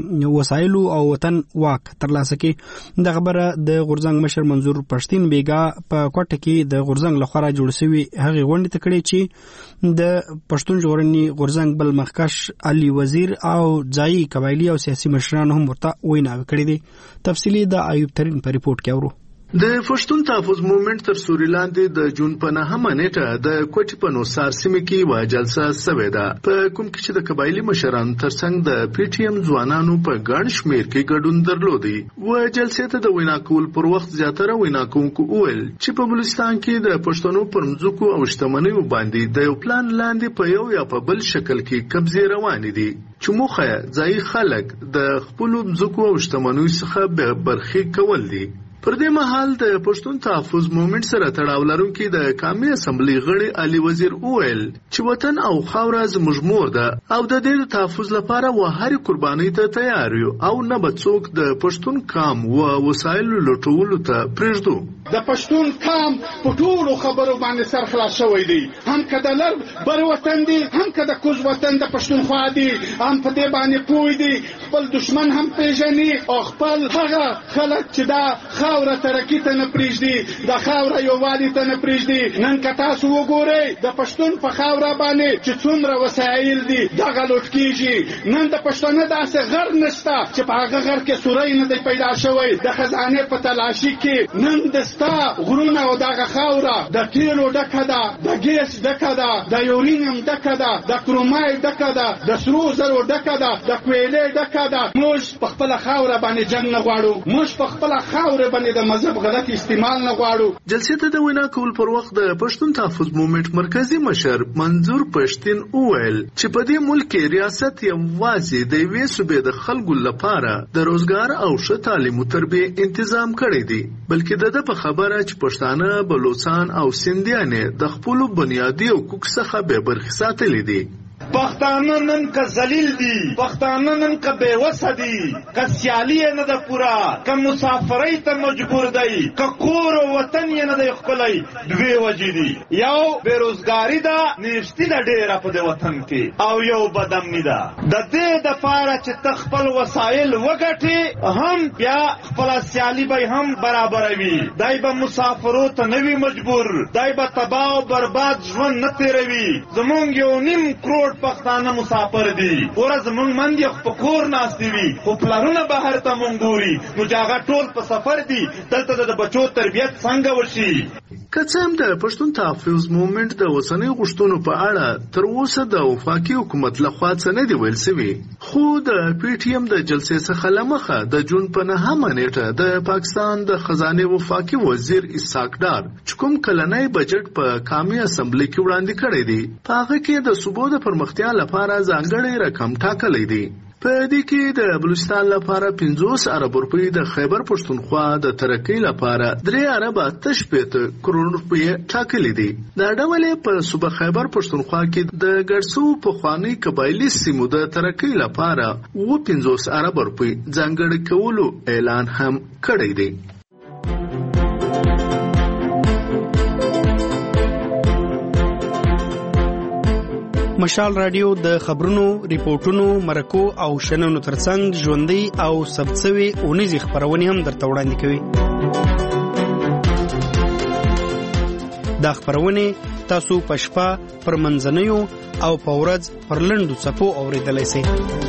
Speaker 1: وسایلو او وطن واک ترلاسه کړي. د خبره د غورځنګ مشر منظور پښتين بیګا په کوټه کې د غورځنګ لخوا جوړ شوی هغه غونډه ته کړي چې د پښتون ژغورنې غورځنګ بل مخکښ علي وزیر او ځایي قبایلی او سیاسي مشران هم ورته وینا وکړي دي. تفصیلی د ایوب ترین په ریپورت کې اورو.
Speaker 17: د پښتون تحفظ موومېنټ تر سوري لاندې د جون په 9 نیټه د کوټې په نوسار سیمه کې و جلسه سوې ده، په کوم کې چې د قبایلی مشرانو ترڅنګ د پی ټی ایم ځوانانو په ګڼ شمېر کې ګډون درلودي. و جلسې ته د وینا کول پر وخت زیاتره وینا کوونکو وویل چې په بلوچستان کې د پښتنو پر مځکو او شتمنیو باندې د یو پلان لاندې په یو یا په بل شکل کې قبضې روانې دي چې موخه ځایي خلک د خپلو مځکو او شتمنیو څخه برخې کول دي. پر دې مهال د پښتون تحفظ موومېنټ سره تړاو لرونکي د قومي اسمبلی غړي علي وزیر وویل چې وطن او خاوره زموږ مور ده او د دې تحفظ لپاره و هر قرباني ته تیار یو او نه به څوک د پښتون قام او وسایلو لټولو ته پرېږدو.
Speaker 18: د پښتون قام په ټولو خبرو باندې سر خلاص شوی دی، هم کده لر بر وطن دی، هم کده کوز وطن د پښتونخوا دی، هم په دې باندې پوي دی، خپل دشمن هم پیژني او خپل هغه خلک چې دا خاوره ترقی ته نه پریږدي، د خاوره یووالي ته نه پریږدي. نن که تاسو وګورئ د پښتون په خاوره باندې چې څومره وسایل دي دغه لوټ کیږي. نن د پښتنو داسې غر نشته چې په هغه غر کې سوری نه دی پیدا شوی. د خزانې په تلاشي کې نن دستا غرونه او دغه خاوره د تیلو ډکه ده، د ګیس ډکه ده، د یورینیم ډکه ده، د کرومایډ ډکه ده، د سرو زرو ډکه ده، د کویلې ډکه ده. موږ په خپله خاوره باندې جنګ نه غواړو، موږ په خپله خاوره باندې د مذهب غلط استعمال نه غواړو.
Speaker 17: جلسې ته د وینا کول پر وخت د پښتون تحفظ موومېنټ مرکزی مشر منظور پښتين وویل چې په دې ملک کې ریاست یوازې د یوې صوبې د خلکو لپاره د روزګار او ښه تعلیم او تربیه تنظیم کړی دی، بلکې د په خبره چې پښتانه بلوچستان او سندیانه د خپل بنیادی حقوق څخه به برخې ساتلې دي.
Speaker 3: پښتانه نن که ذلیل دي، پښتانه نن که بے وسه دي، که سیالي نه ده پوره، که مسافرۍ ته مجبور دی، که کور او وطن یې نه دی ښکلی. دوې وجې دي، یو بېروزګاري ده، نیستي ده ډېره په دې وطن کې، او یو بدامني ده. د دې دپاره چې ته خپل وسایل وګټې، هم بیا خپله سیالي به هم برابروي. دی به مسافرو ته نه وي مجبور، دی به تباه او برباد ژوند نه تېروي. زمونږ 1.5 کروڑ پښتانه مسافر دي، ورځ مونږ مندي په کور ناستې وي، خو پلرونه بهر ته مونږ ګوري، نو چې هغه ټول په سفر دي. دلته د بچو تربیت څنګه وشي؟
Speaker 17: که څه هم د پښتون تحفظ موومېنټ د اوسنۍ غوښتنو په اړه تر اوسه د وفاقي حکومت لخوا څه نه دي ویل شوي، خو د پی ټی ایم د جلسې څخه له مخه د جون په 9 نیټه د پاکستان د خزانې وفاقي وزیر اسحاق ډار چې کوم کلنی بجټ په قومي اسمبلی کې وړاندې کړی دی، په هغه کې د صوبو د پرمختیا لپاره ځانګړی رقم ټاکلی دی. په دې کې د بلوچستان لپاره 50 ارب روپۍ، د خیبر پښتونخوا د ترقۍ لپاره 3 ارب 88 کروڑ روپۍ ټاکلي دي. دا ډول په صوبه خیبر پښتونخوا کې د ګرسو پخوانی قبایلی سیمو د ترقۍ لپاره 50 ارب روپۍ ځانګړي کولو اعلان هم کړی دی.
Speaker 1: مشال رادیو د خبرونو، ریپورتونو، مرکو او شننو ترڅنګ ژوندۍ او ثبتسوي اونیزي خبرونه هم درته وړاندې کوي. دا خبرونه تاسو په شپه پر منځنیو او په ورځ پر لنډو څپو اوریدلای شئ.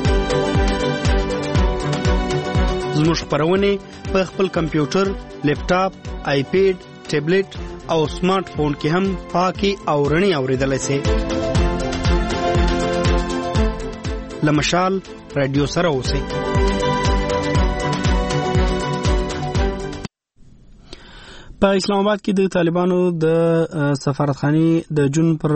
Speaker 1: زموږ خبرونه په خپل کمپیوټر، لیپټاپ، آیپیډ، ټابلیټ او سمارټ فون کې هم پاکي او رڼي اوریدلای شئ. لمشال رادیو سره اوسئ. په اسلام آباد کې د طالبانو د سفارتخانې د جون پر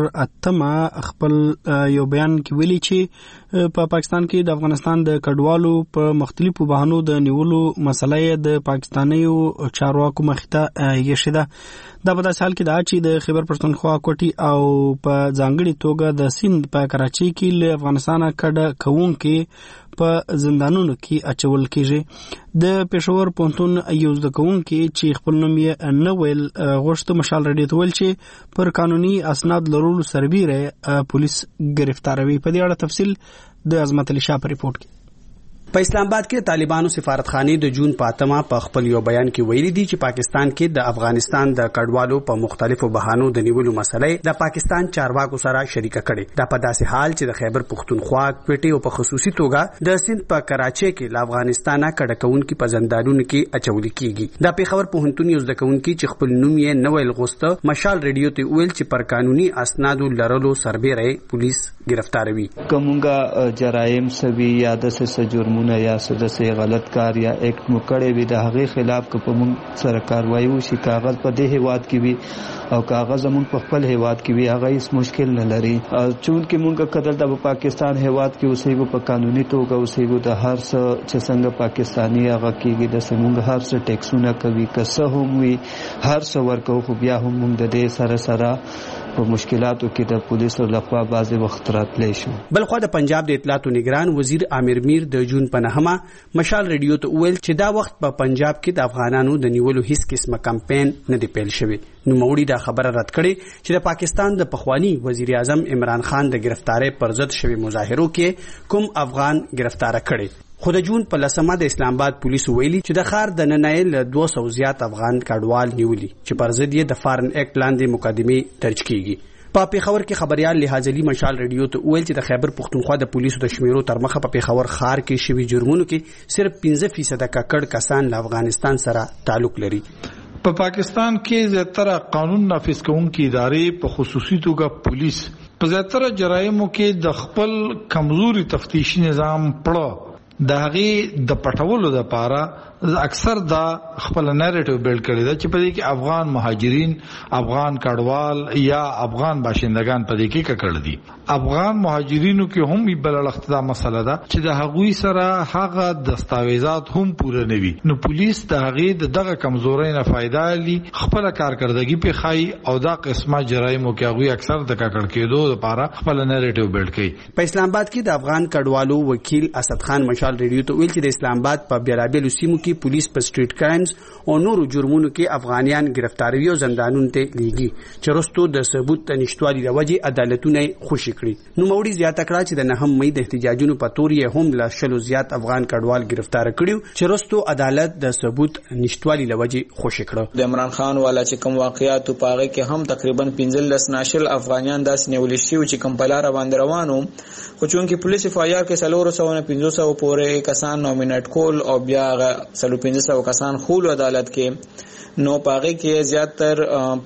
Speaker 1: 8 خپل یو بیان کې ویلي چې په پاکستان کې د افغانستان د کډوالو په مختلفو بهانو د نیولو مسله د پاکستانیو چارواکو مخته یې شده. دا په داسې حال کې دا چې د خیبر پښتونخوا کوټي او په ځانګړي توګه د سیند په کراچۍ کې له افغانستان کډه کوونکې په زندانونو کې اچول کېږي. د پېښور پوهنتون یو زده کوونکی چې خپل نوم یې نه ویل غوښتل مشال رادیو ته ویل چې پر قانوني اسناد لرلو سربیره پولیس گرفتاروي. په دې اړه تفصیل د عظمت علي شاه په ریپورت کې.
Speaker 19: په اسلام آباد کې طالبانو سفارتخانې د جون په 8 په خپل یو بیان کې ویلي دي چې پاکستان کې د افغانستان د کډوالو په مختلفو بهانو د نیولو مسلې د پاکستان چارواکو سره شریکه کړي. دا په داسې حال چې د خیبر پښتونخوا کوټي او په خصوصي توګه د سند په کراچۍ کې له افغانستانه کډه کوونکي په زندانونو کې اچول کیږي. د پیښور پوهنتون یو زده کوونکی چې خپل نوم یې نه ویل غوښته مشال رادیو ته ویل چې پر قانوني اسنادو لرلو سربیره پولیس گرفتاروي.
Speaker 20: کومګه جرایم سوي یا د سجرمونه یا سدسه غلط کار یا ایکټ مکړې وي د هغه خلاف که په مونږ سره کاروایی وشي کاغذ په دې هیواد کې وي او کاغذ مونږ په خپل هیواد کې وي هغه هیڅ مشکل نه لري. چون کې مونږ کدل د پاکستان هیواد کې اوسېږو په قانوني توګه اوسېږو د هر څه چې څنګه پاکستاني هغه کېږي د سمونږ هر څه ټیکسونه کوي که څه هم وي هر څه ورکو خو بیا هم مونږ د دې سره په مشکلاتو کې د پولیسو لخوا بعضې وخت راتلی شو.
Speaker 19: بلخوا د پنجاب د اطلاعاتو نگران وزیر عامر میر د جون په 9 مشال رادیو ته ویل چې دا وخت په پنجاب کې د افغانانو د نیولو هیڅ قسمه کمپاین نه دی پیل شوی. نوموړي دا خبره رد کړې چې د پاکستان د پخوانی وزیر اعظم عمران خان د گرفتارۍ پر ضد شوی مظاهرو کې کوم افغان گرفتار کړي. خو د جون په 10 د اسلام آباد پولیسو ویلي چې د ښار د نننۍ له 200 زیات افغان کډوال نیولي چې پر ضد یې د فارن ایکټ لاندې مقدمې درج کیږي. په پیښور کې خبريال لحاظ علي مشال رادیو ته ویل چې د خیبر پښتونخوا د پولیسو د شمیرو تر مخه په پیښور ښار کې شوی جرمونو کې صرف 15% ککړ کسان له افغانستان سره تعلق لري.
Speaker 21: په پاکستان کې زیاتره قانون نافذ کوونکې ادارې په خصوصي توګه پولیس په زیاتره جرایمو کې د خپل کمزوري تفتیشي نظام پړه د هغې د پټولو لپاره اکثر دا خپل نریټیو بیلډ کړی دا چې په دې کې افغان مهاجرین افغان کډوال یا افغان باشندگان په دې کې ککړ دي. افغان مهاجرینو کې هم بل اړخته مسله ده چې د هغوی سره هغه دستاویزات هم پوره نه وي نو پولیس د هغې دغه کمزورۍ نه فایده اخلي خپل کارکردګي په خای او دا قسمه جرایمو کې هغوی اکثر د ککړ کېدو لپاره خپل نریټیو بیلډ کوي.
Speaker 19: په اسلام آباد کې د افغان کډوالو وکیل اسد خان مشال رادیو ته ویل چې د اسلام آباد په بیلابیلو سیمو کې پولیس په سټریټ کرایمز او نورو جرمونو کې افغانیان گرفتاروي او زندانونو ته لیږي چې وروسته د ثبوت نشټوالي د وجې عدالتونه خوشي کړي. نوموړي زیاته کړه چې د 9 مې د احتجاجونو په تور یې هم له 100 زیات افغان کډوال گرفتار کړي چې وروسته عدالت د ثبوت نشټوالي د وجې خوشي کړه.
Speaker 22: د عمران خان والا چې کوم واقعیات په هغه کې هم تقریبا 15 ناشل افغانیان داسې نیول شي چې کوم په لار باندې روانو خو چونکې پولیس FIR کې 400 پورې کسان نومینیټ کول او بیا 1500 کسان خول عدالت کې نو پاغه کې زیاتر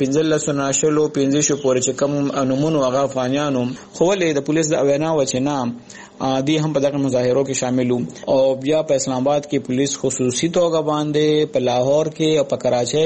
Speaker 22: 15 ناشلو 15 پورې چې کم نمونه هغه افغانانو خو له د پولیس د اوینا و چې نام دی هم په دغه مظاهرو کې شاملو او بیا په اسلام آباد کې پولیس خصوصي توګه باندې په لاهور کې او په کراچۍ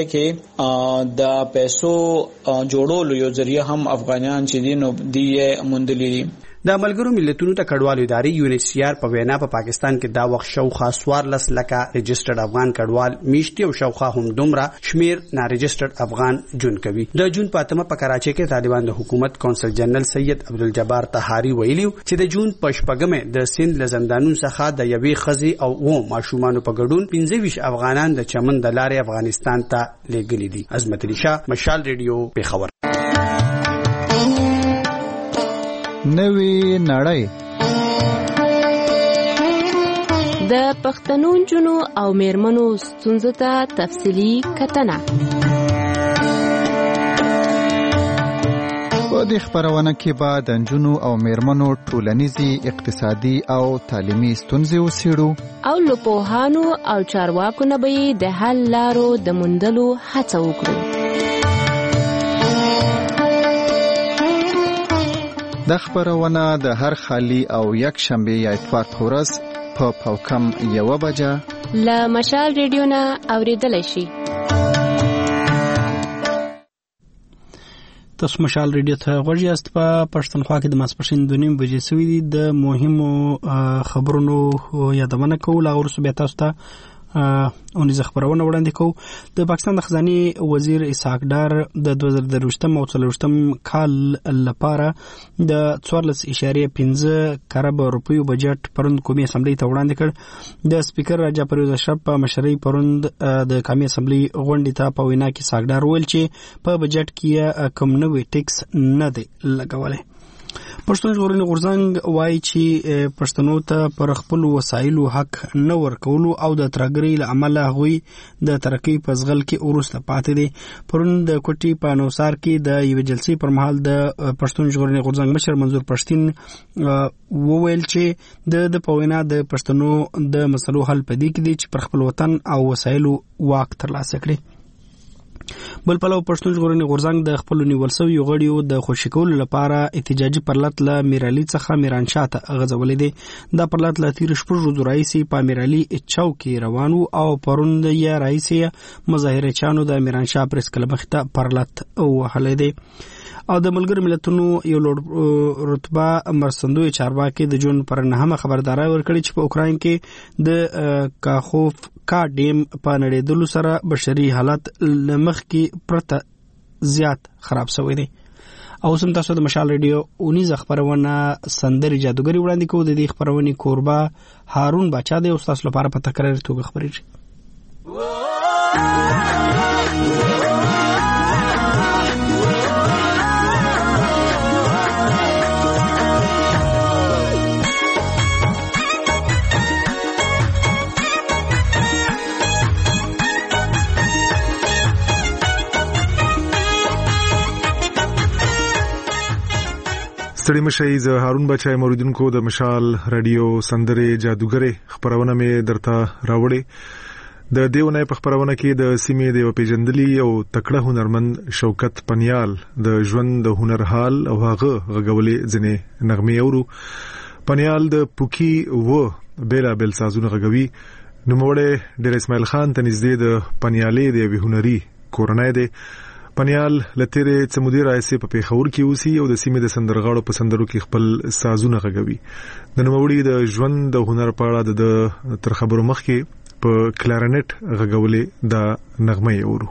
Speaker 22: کې د پیسو جوړولو یو ذریعہ هم افغانان چې دي نو دی مندلي.
Speaker 19: د ملګرو ملتونو ته کډوالو ادارې UNHCR په وینا په پاکستان کې دا وخت شاوخوا 14 لکه رجسټرډ افغان کډوال میشتي او شاوخوا هم دومره شمیر نا رجسټرډ افغان جون کوي. د جون په 8 په کراچۍ کې طالبان د حکومت کونسل جنرال سید عبدالجبار طهاری ویلي چې د جون په 8 د سند له زندانونو څخه د یوې خزي او و ماشومان په ګډون 25 افغانان د چمن د لارې افغانستان ته لېږلي دي. عظمت علي شاه مشال رادیو پیښور.
Speaker 23: نوی نړۍ
Speaker 24: د پښتنو جنو او میرمنو ستونزو ته تفصیلی کتنه.
Speaker 23: په دې خبرونه کې به د جنو او میرمنو ټولنیزي اقتصادي او تعلیمي ستونزې وڅېړو
Speaker 24: او له پوهانو او چارواکو نه به د حل لارو د موندلو هڅه وکړو.
Speaker 23: د خبرونه د هر خالی او یک شنبه یا اتوار په ورځ په پاوکم 1 بجه
Speaker 24: له مشال رادیو نه اوریدلای شي.
Speaker 1: تاسو مشال ریډیو ته غوږ یاست. په پښتونخوا کې د ماسپښین 2:30 بجې سوي دي. د مهمو خبرونو یادونه کوو، لا وروسته بیا تاسو ته اونیزه خبرونه وړاندې کوو. د پاکستان د خزانه وزیر اسحاق ډار د 2023 او 2024 کال لپاره د 14.5 کروڑ روپیو بجټ پروند قومي اسمبلی ته وړاندې کړ. د سپیکر راجا پرویز اشرف په مشرۍ پروند د قومي اسمبلی غونډې ته په وینا کې اسحاق ډار ویل چې په بجټ کې کوم نوې ټیکس نه دی لګولای. پښتون ژغورنې غورځنګ وایي چې پښتنو ته پر خپل وسایلو حق نه ورکولو او د ترګرۍ له امله هغوی د ترقۍ په ځغل کې وروسته پاتې دي. پرون د کوټي په نوسار کې د یوې جلسې پر مهال د پښتون ژغورنې غورځنګ مشر منظور پښتين وویل چې د پوینا د پښتنو د مسلو حل پدې کې دي چې پر خپل وطن او وسایلو واک ترلاسه کړي. بل پلو پښتون ژغورنې غورځنګ د خپل نیول شوی غړیو د خوشی کولو لپاره احتجاجي پرلط له میرالي څخه میرانشاه ته غځولې دي. دا پرلط له تیر شپږ ورځې راځي په میرالي چوک کې روانو او پروند یې راځي مظاهره چانو د میرانشاه پریس کلب مخته پرلط وهلې دي. او د ملګر ملتونو یو لوړ رتبه مرسندوی چارواکي د جون پر 9 خبرداري ورکړي چې په اوکراین کې د کاخوف کا ډیم په نړیدلو سره بشري حالت لمخ کې پرته زیات خراب شوی دی. او سم تاسو د مشال ریډیو اونیز خبرونه سندري جادوګری وړاندې کوو. د دې خبرونه کوربه هارون بچا دی او تاسو لپاره په تکرار توګه خبرې.
Speaker 2: ستړي مشي زه هارون بچای موریدونکو د مشال رادیو سندره جادوګره خبرونه مې درته راوړې. د دیونه په خبرونه کې د سیمې د پیژندلي او تکړه هنرمند شوکت پنیال د ژوند د هنر حال او هغه غږولې ځنې نغمې اورو. پنیال د پوکی و بیلا بل سازونه غږوي. نوموړی ډیر اسماعیل خان ته نږدې د پنیالې د هنري کورنۍ دی. پنیال لتیرې سمودي راځي په پیښور کې اوسي او د سیمې د سندرغاړو په سندرو کې خپل سازونه غږوي. د نوموړي د ژوند د هنر په اړه د تر خبرو مخکې په کلارنټ غږولې د نغمه اورو.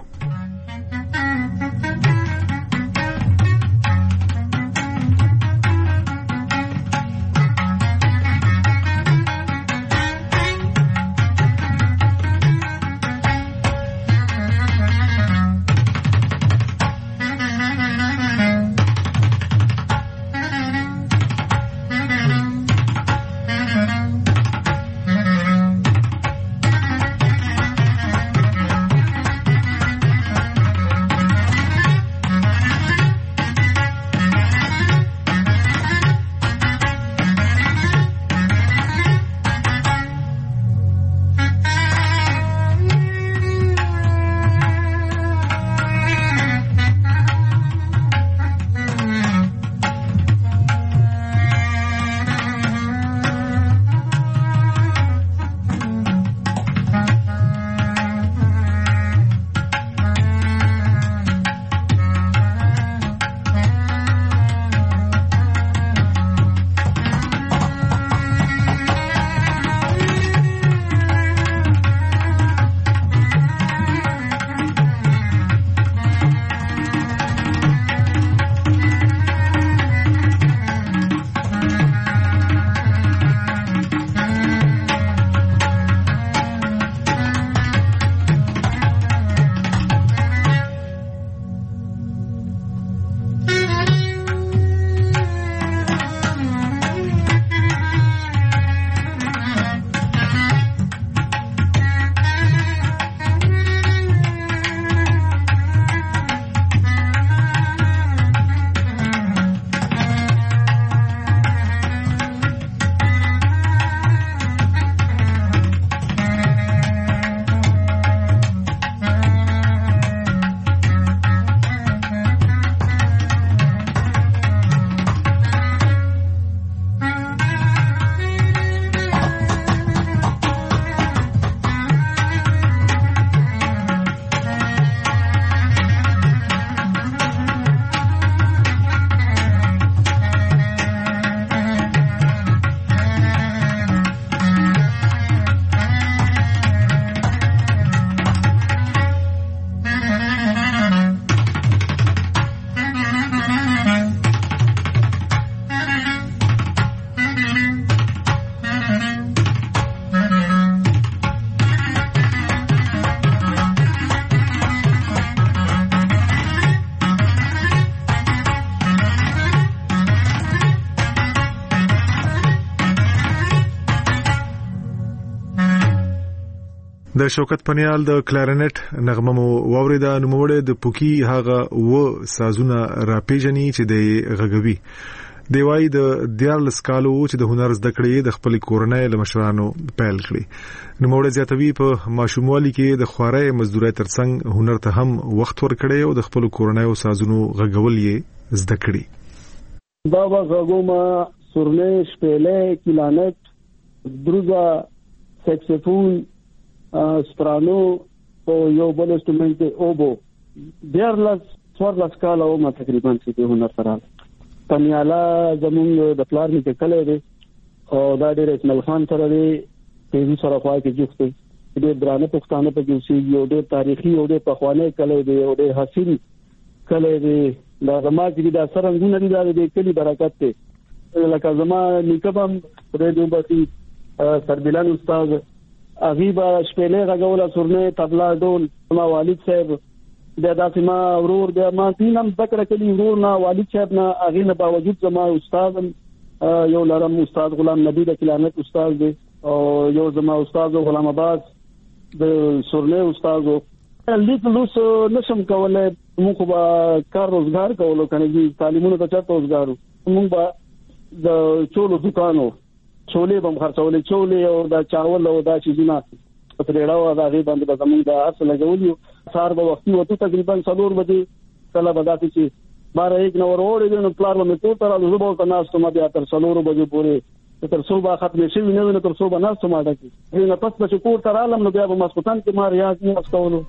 Speaker 2: د شوکت پنیال د کلارینټ نغمه مو واوریدا. نوموړی د پوکی هغه و سازونه راپیژني چې د غږوي. دی وايي د 14 کالو چې د هنر زده کړې د خپل کورنۍ له مشرانو پیل کړي. نوموړی زیاتوي په ماشوموالي کې د خوارۍ مزدورۍ ترڅنګ هنر ته هم وخت ورکړي او د خپل کورنۍ سازونو غږول یې زده کړي.
Speaker 4: دا غږوما سورنه شپېلې کلانټ دروزا سکسفون سپرانو او یو بل انسټرومنټ اوبو 14 کالو ما تقریبا چې هنر سره پنیالا زمونږ د پلار کې کله دی او دا ډېر اسماعیل خان سره دی په سره خوا کې جوړته ډېر درانه پښتانه په کې اوسېږي او ډېر تاریخي او ډېر پخوانی کله دی او ډېر حسین کله دی. دا زما چې دا سرنګونه دي دا د کلی برکت دی. لکه زما نیکبم ریډیو باسي سربلان استاد اغیبا شپېلې غږوله سورنه طبلا ډول ما والد صاحب بیا داسې ما ورور بیا ما تینم ذکر کړي ورور نه والد صاحب نه هغه نه باوجود زما استاد یو لرم استاد غلام نبی د کلانت استاد دی او یو زما استاد غلام آباد د سورنه استاد لیک لوس نشم کولای. موږ به کار روزګار کولو کنه دي تعلیمونو ته چاته روزګارو. موږ به د چولو دکانو چولې بم خرڅولې چولې او دا چاول او دا چیزونه پرېړاو دا غي باندې زموږ د اصل لګولیو. سار به وختي وته تقریبا 4 بجې کله به داسې چې 12-1 نو وروړي نو پلار مې ته تر زه به تاسو ناس ته ما بیا تر 4 بجې پورې تر صبح ختم شي نه تر صبح ناس ته ما ډکې نه پس چې کور تر عالم نو بیا به مسکوتان کې ما ریاض نه استولو.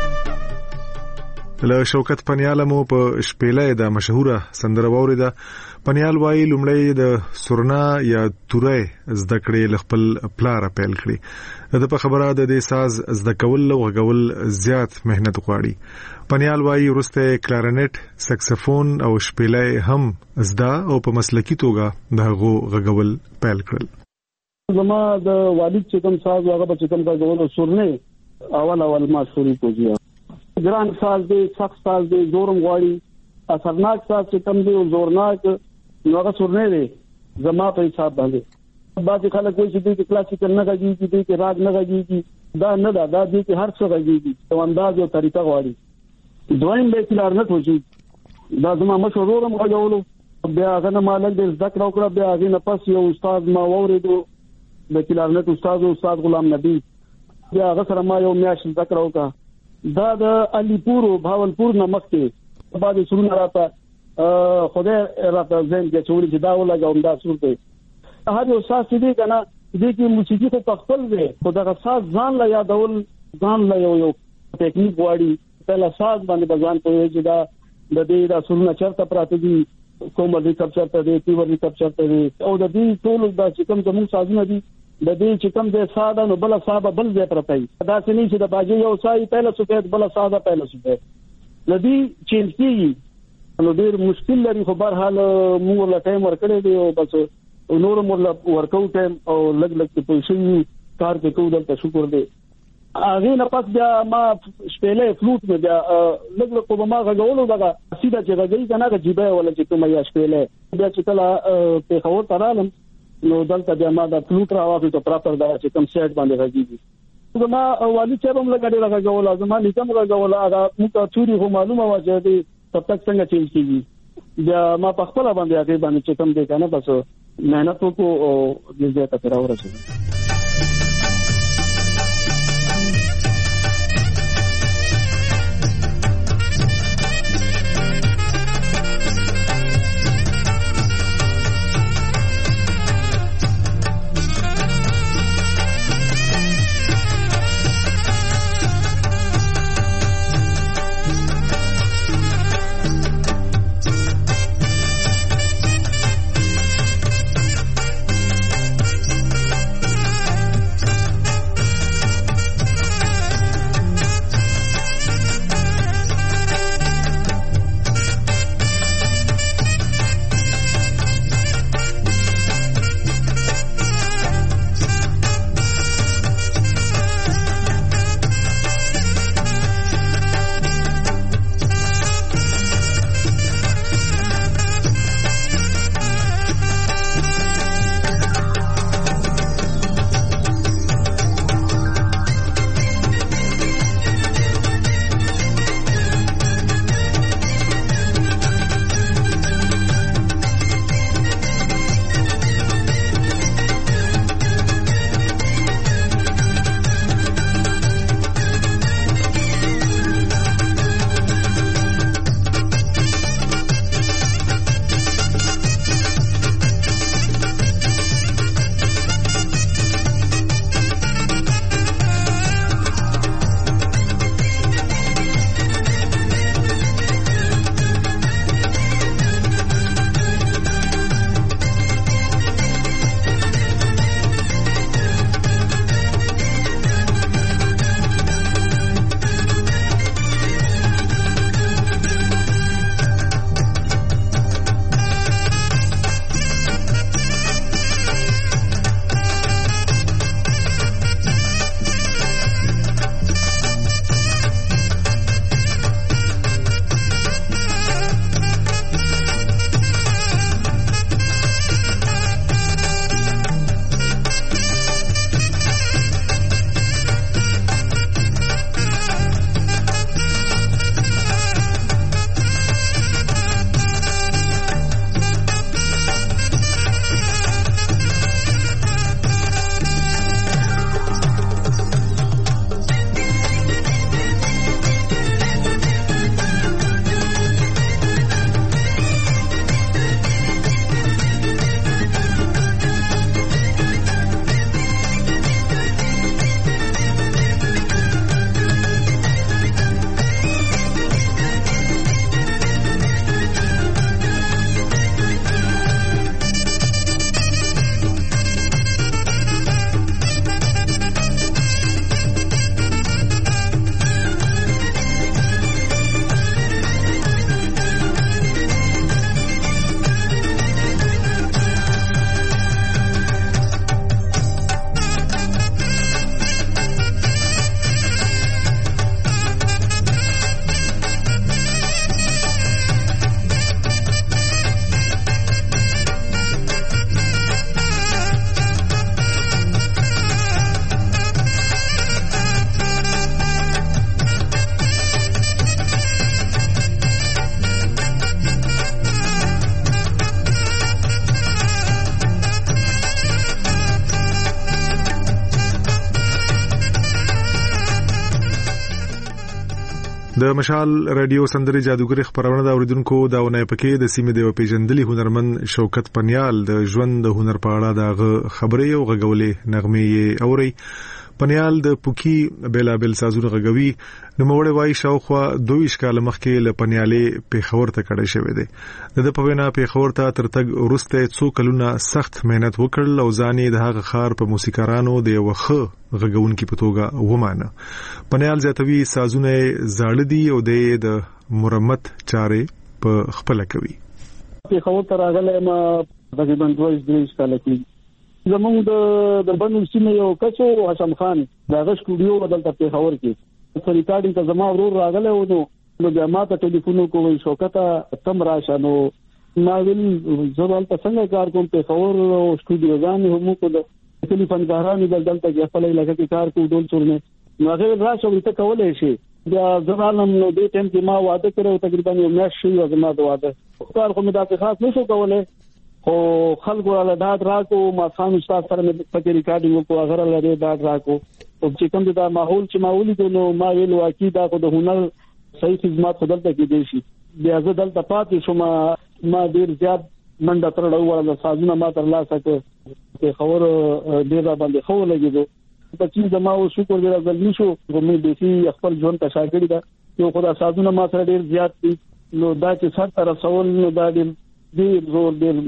Speaker 4: له شوکت پنیاله مو په شپېلې د مشهوره سندره واوریده.
Speaker 2: پنیال وايي لومړی د سورنا یا تورې زده کړې خپل پلار پیل کړی. د په خبره د دې ساز زده کول او غول زیات مهنت غواړي. پنیال وايي ورسته کلارنټ، سکسفون او شپېلې هم زده او په مسلکی توګه دغه غول پیل کړل.
Speaker 4: زما د والد چې کوم ساز هغه په کوم غول سورنه اول ما شروع کوجیا. ګران ساز دی، سخت ساز دی، زورم غواړي. اثرناک ساز چې کوم دی او زورناک نو هغه سورنه دی زما په حساب باندې. بعض خلک وایي چې د کلاسیکل نه غږیږي، د راګ نه غږیږي. دا نه دا د دې هر څه غږیږي، او انداز او طریقه غواړي. دویم به کلارنټ وځي، دا زما مشورم غوړولو. بیا هغه نه مالک د ذکر او کړ، بیا هغه نه پس یو استاد ما وریدو د کلارنټ استاد غلام نبی، بیا هغه سره ما یو میاش ذکر وکړ. دا د علیپور او بهاولپور نه مخکې بعد سرونه راته خدای راته زین کې چوري چې دا ولګاوم دا صورت هغه یو ساز دی کنه دې کې موسیقي په خپل دی، خو دا ساز ځان لا یادول، ځان لا یو ټیکنیک واړي. پهلا ساز باندې ځان په چې دا د دې دا سرونه چرته پراته دي، کوم دې کب چرته دي، تیور دې کب چرته دي، او د دې ټول دا چې کوم زموږ سازونه دي د دې چې کوم دې ساده نو بل صاحب بل ځای پرته دي. دا څه نه چې د باجي یو سای پهلا سپید بل ساده پهلا سپید لدی چینج کیږي. نو ډیر مشکل لري، خو بهر حال موږ له ټایم ورکړې دی او بس نور موږ ورکو ټایم او لګ پوزیشن کار کې کوو. دلته شکر دی. هغه نه پات بیا ما شپېلې فلوټ مې بیا لګ په ما غوولو دغه سیده چې غږی کنه جيبه ولا چې کومه یا شپېلې بیا چې کله په خبر ترالم نو دلته بیا ما د فلوټ راوځي ته پراپر دا چې کوم سیټ باندې غږیږي. زما والد چې هم لګړې راغول، زما لیکم راغول، هغه موږ چوري خو معلومه و چې دې تب تک څنګه چینج کیږي. بیا ما په خپل باندې هغه باندې چې کوم دې کنه بس مهنت وکړو او دې ځای ته راورسېدم.
Speaker 2: د مشال رادیو سندرې جادوګر خبرونه د اوریدونکو دا ونه پکې د سیمې د پیژندلي هنرمند شوکت پنیال د ژوند د هنر په اړه د خبرې او غږولې نغمې اوري. پنیال د پوکی بیلابل سازونه غږوي. نو موړې وای شاوخوا 22 کال مخکې له پنیالې پیښور ته کډه شوې ده. د په وینا پیښور ته ترتګ ورسته څو کلونه سخت مهنت وکړل او ځانې د هغه خار په موسیقارانو د یو ښه غږونکي په توګه ومانه. پنیال زیاتوي سازونه زاړه دي او د مرمت چارې په خپل کوي.
Speaker 4: پیښور ته راغلی ما تقریبا 22 کال کې زموږ د بنو سیمه یو کچو حسن خان دغه سټوډیو بدلته پیښور کې په ریکارډینګ ته زما ورور راغلی و. نو بیا ما ته ټلیفون وکړ شوکته تم راشه. نو ما ویل زه دلته څنګه کار کوم پیښور او سټوډیوګانې هم کو د ټلیفونګارانو دلته کې خپل علاقې کې کار کوو ډول چورنه. نو هغه راشه ورته کولای شي. بیا زمانم نو دې ټیم کې ما واده کړو تقریبا یو میاشت شوی زما د واده کار خو مې دا خاص نشو کولای. خو خلکو له داد راکو ما خام استاد سره مې په ریکارډینګ وکړو هغه له داد راکو او چې کوم دا ماحول چې ماحولي ته نو ما ویل واکې دا خو د هنر صحیح خدمات خدلته کې دي شي. بیا زه دلته پاتې شوم. ما ډیر زیات منډه ترړو ولا سازونه ما تر لاسه کې خبر ډیر باندې خو لګیدو. په چې زما او شکر دې راځل نشو کومې د سي خپل ژوند ته شاګرد دا یو خدای سازونه ما سره ډیر زیات دي. نو دا چې سر تر رسول نو دا ډیر زور ډیر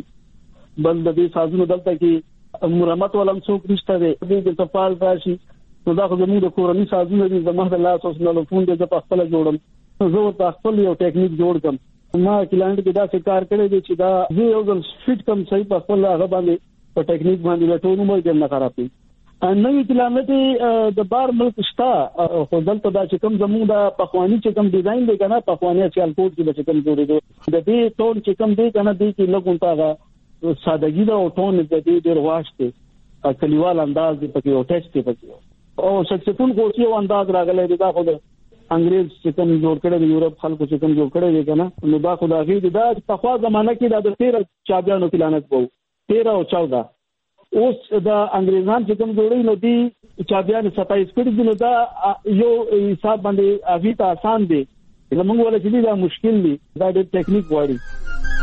Speaker 4: بل د دې سازونو دلته کې مرمت ولم څوک نشته دی د تفال راشي. نو دا خو زموږ د کورنۍ سازونه دي. زما د لاس اوس نه لفون دې په خپل جوړم. زه په خپل یو ټیکنیک جوړ کړم. ما کلاند کې دا څه کار کړی دی چې دا زه یو ځل فټ کم صحیح په خپل هغه باندې په ټیکنیک باندې ټول عمر دې نه خرابې. نوې کلامت د بار ملک شتا خو دلته دا چې کوم زموږ د پخوانی چې کوم ډیزاین دی کنه پخوانی چې الکوټ کې چې کوم جوړېدو د دې ټون چې کوم دی کنه دې کې لګون تاغه سادهګي دا او ټون د دې ډېر واشته کلیوال انداز دی پکې او ټیکس دی پکې او سکسفون کوټي او انداز راغلی دی. دا خو د انګريز چې کوم جوړ کړی دی یورپ خلکو چې کوم جوړ کړی دی کنه نو دا خو دا غي دا په خوا زمانہ کې دا د 13 چابيانو پلانت وو 13 او 14 اوس دا انګريزان چې کوم جوړي نو دي چابيان 27 کړي دي. نو دا یو حساب باندې اغي ته آسان دی. زموږ ولا چې دا مشکل دی. دا د ټیکنیک وړي.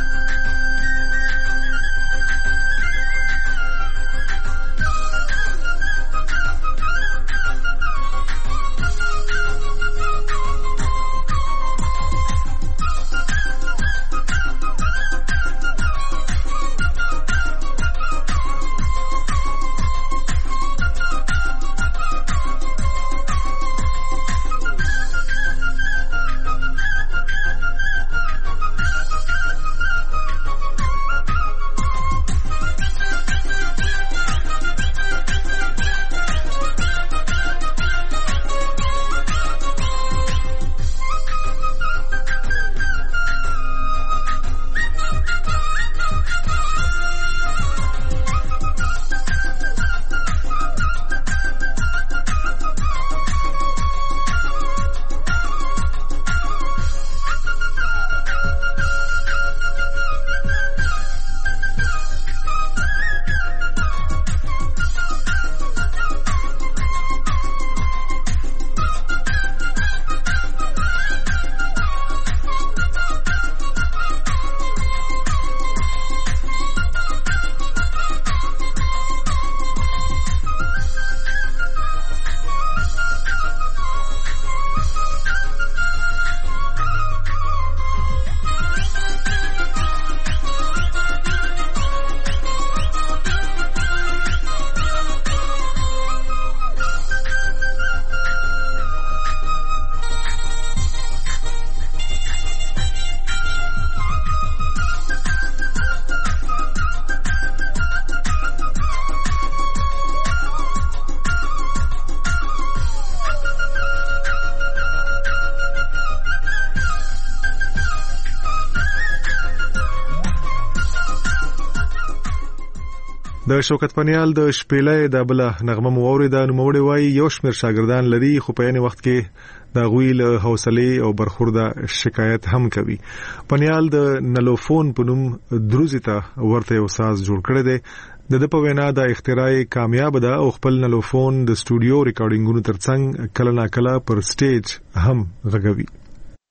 Speaker 2: د شوکت پنیال د شپېلې د بل نغمه موریده نو موړي وای یو شمیر شاګردان لري خو په یوه وخت کې د غویل حوصله او برخورده شکایت هم کوي. پنیال د نلوفون په نوم دروزی ته ورته یو ساز جوړ کړی دی. د په وینا د اختراع کامیاب ده او خپل نلوفون د سټوډیو ریکارډینګونو ترڅنګ کله نا کله پر سټیج هم غږوي.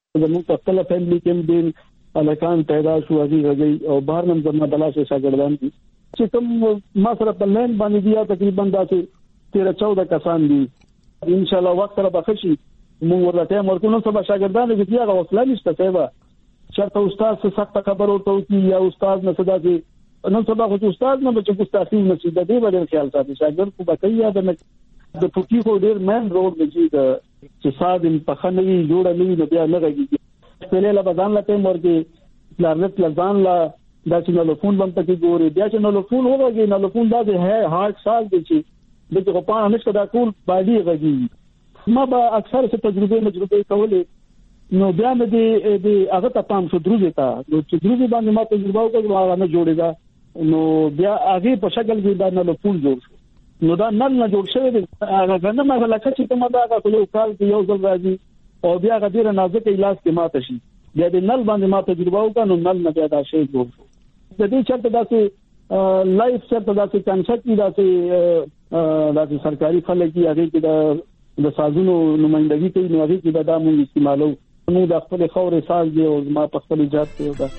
Speaker 4: زموږ په خپل فیملی کې دین الکان پیدا شو غږی او بهر نن زما بلاشه شاګردان دي چې کوم ما سره په لین باندې دی تقریبا داسې 13-14 کسان دي ان شاء الله وخت سره بخشي موږ ورته مرکونو سبا شاګردان دي چې هغه وصله نشته سبا چرته استاد څه سخت خبر ورته کی یا استاد نه صدا دي نن سبا خو استاد نه بچو ګستاخی نه شي د دې باندې خیال ساتي شاګرد کو بکیا د پوکی خو ډیر مین رول دی چې صادم په خنوي جوړ نه وي نو بیا نه راګي پهله لا بدن لته مرګي لارنت لزان لا د چنلوفون باندې کې ګوري بیا چنلوفون هوږي نلوفون دا ہے هارت سال دي چې دغه په اړه نشته دا ټول باډي غږی ما به اکثر څه تجربه کولې نو بیا مې دې هغه ته پام شو دروځي تا نو چې دروځي باندې ما تجربه وکړه هغه نه جوړېدا نو بیا هغه په شکل کې دا نلوفون جوړ شو نو دا نل نه جوړ شوی دی هغه څنګه ما لکه چې کومه دا یو کال کې یو ځل راځي او بیا غیر نازک علاج کې ماته شي بیا د نل باندې ما تجربه وکړه نو نل نه بیا دا شی جوړ شو د دې چرته داسې لایف چرته داسې کنسپټ داسې سرکاري خلک یې هغه کې د سازونو نمائندګي کوي نو هغه کې دا موږ استعمالو موږ د خپل خورې ساز دی او ما په خپل ایجاد کړو دا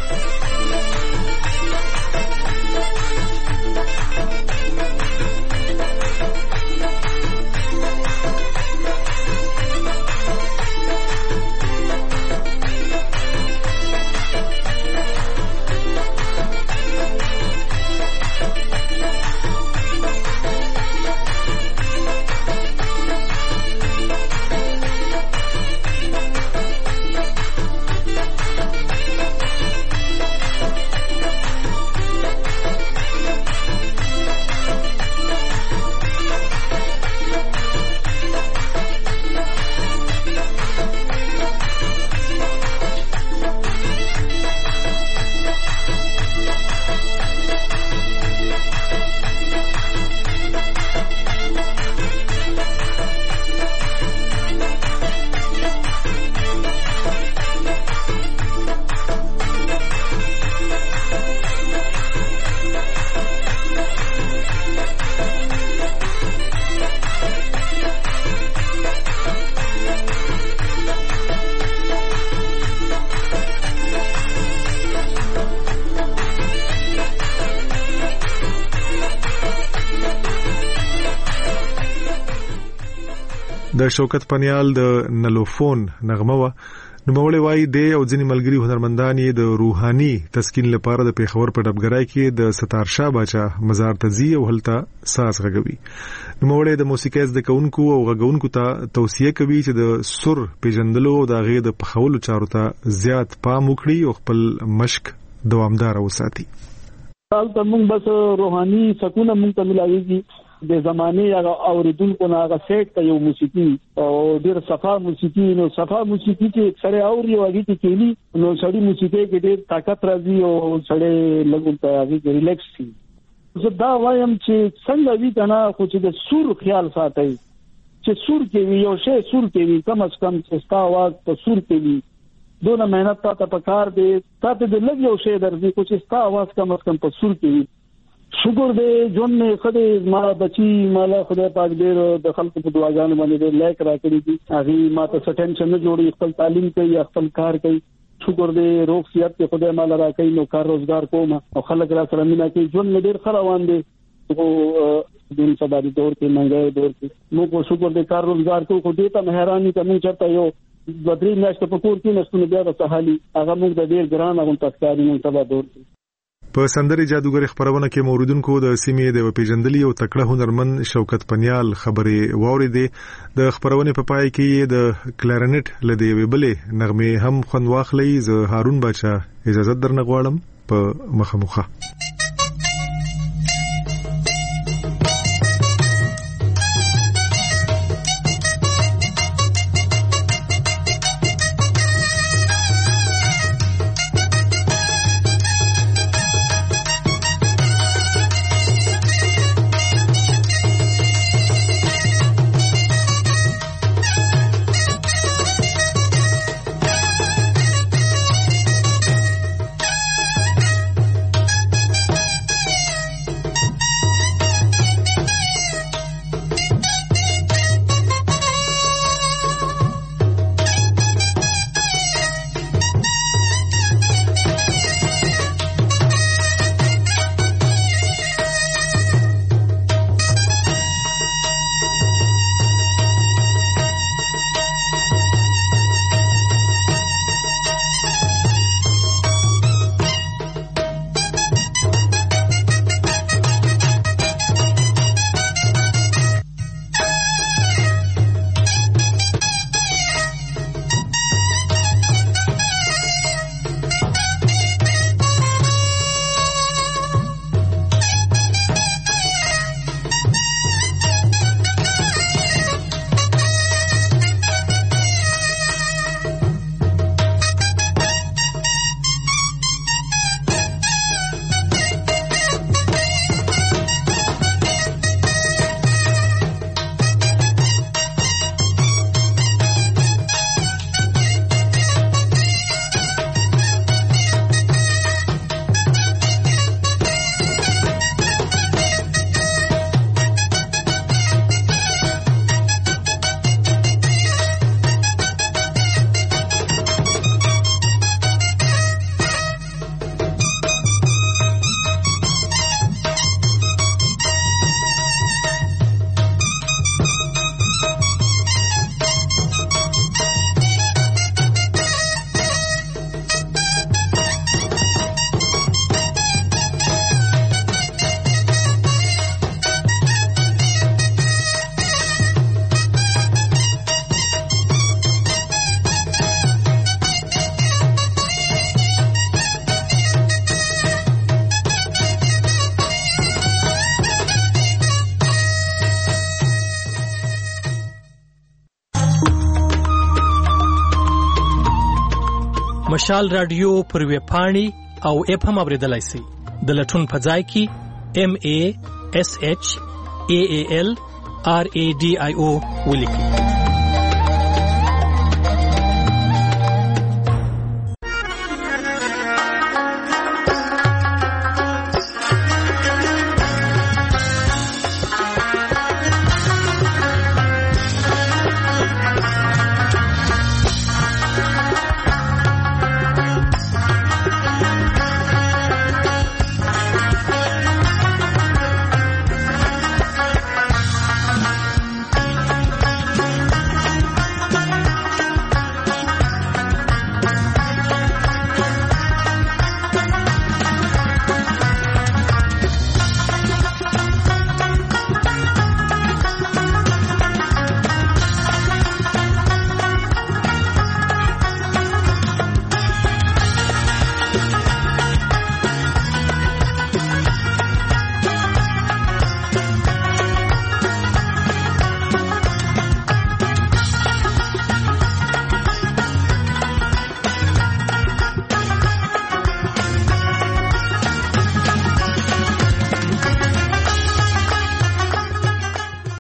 Speaker 2: د شوکت پنیال د نلوفون نغمه و نوموړی وایي د او ځینې ملګري هنرمندان د روحاني تسکین لپاره د پیښور په ډبګرای کې د ستار شاه باچا مزار ته ځي او هلته ساز غږوي نوموړی د موسیقۍ زده کوونکو او غږونکو ته توصیه کوي چې د سر پیژندلو او د هغې د پخولو چارو ته زیات پام وکړي او خپل مشق دوامدار وساتي
Speaker 4: حالت موږ بس روحاني سکون موږ ته ملایږي د زمانه هغه اوریدونکو نه هغه سیټ ته یو موسیقي او ډیر صفا موسیقي نو صفا موسیقي کې سره اوري او هغه کې کېلي نو سړی موسیقي کې ډیر طاقت راځي او سړی لګون ته هغه ریلیکس شي زه دا وایم چې څنګه وی کنه خو چې د سور خیال ساتي چې سور کې وي او شی سور کې وي کم از کم ستا आवाज په سور کې وي دونه مهنت ته پکار دی تاسو د لږ یو شی درځي خو چې ستا आवाज کم از کم په سور کې وي شکر دې جون نه خدای ما بچي مالا خدای پاک دې د خلکو په دعاګانو باندې دې لایک راکړي دي هغه ما ته ټینشن نه جوړي خپل تعلیم کوي خپل کار کوي شکر دې روغ صحت ته خدای مالا راکړي نو کار روزګار کوم او خلک را سره مینا کوي جون نه ډېر خروان دي او دین سبا دي دور کې منګای دور کې نو کو شکر دې کار روزګار کو خو دې ته مهرباني کوم چرته یو بدري میاشتې په کور کې نشونه بیا د سهالي هغه موږ د ډېر ګران او تاسکاري نن سبا دور کې
Speaker 2: په سندري جادوګر خبرونه کې موردونکو د سیمې د پیژندلي او تکړه هنرمند شوکت پنیال خبرې واوریدې د خبرونه په پای کې د کلارنټ لدی ویبلې نغمه هم خوند واخلې زه هارون بچا اجازه درنه غواړم په مخه
Speaker 5: مشال رادیو پر ویب پاڼې او اپ هم اوریدلای شئ. د لټون په ځای کې MASHAALRADIO ولیکئ.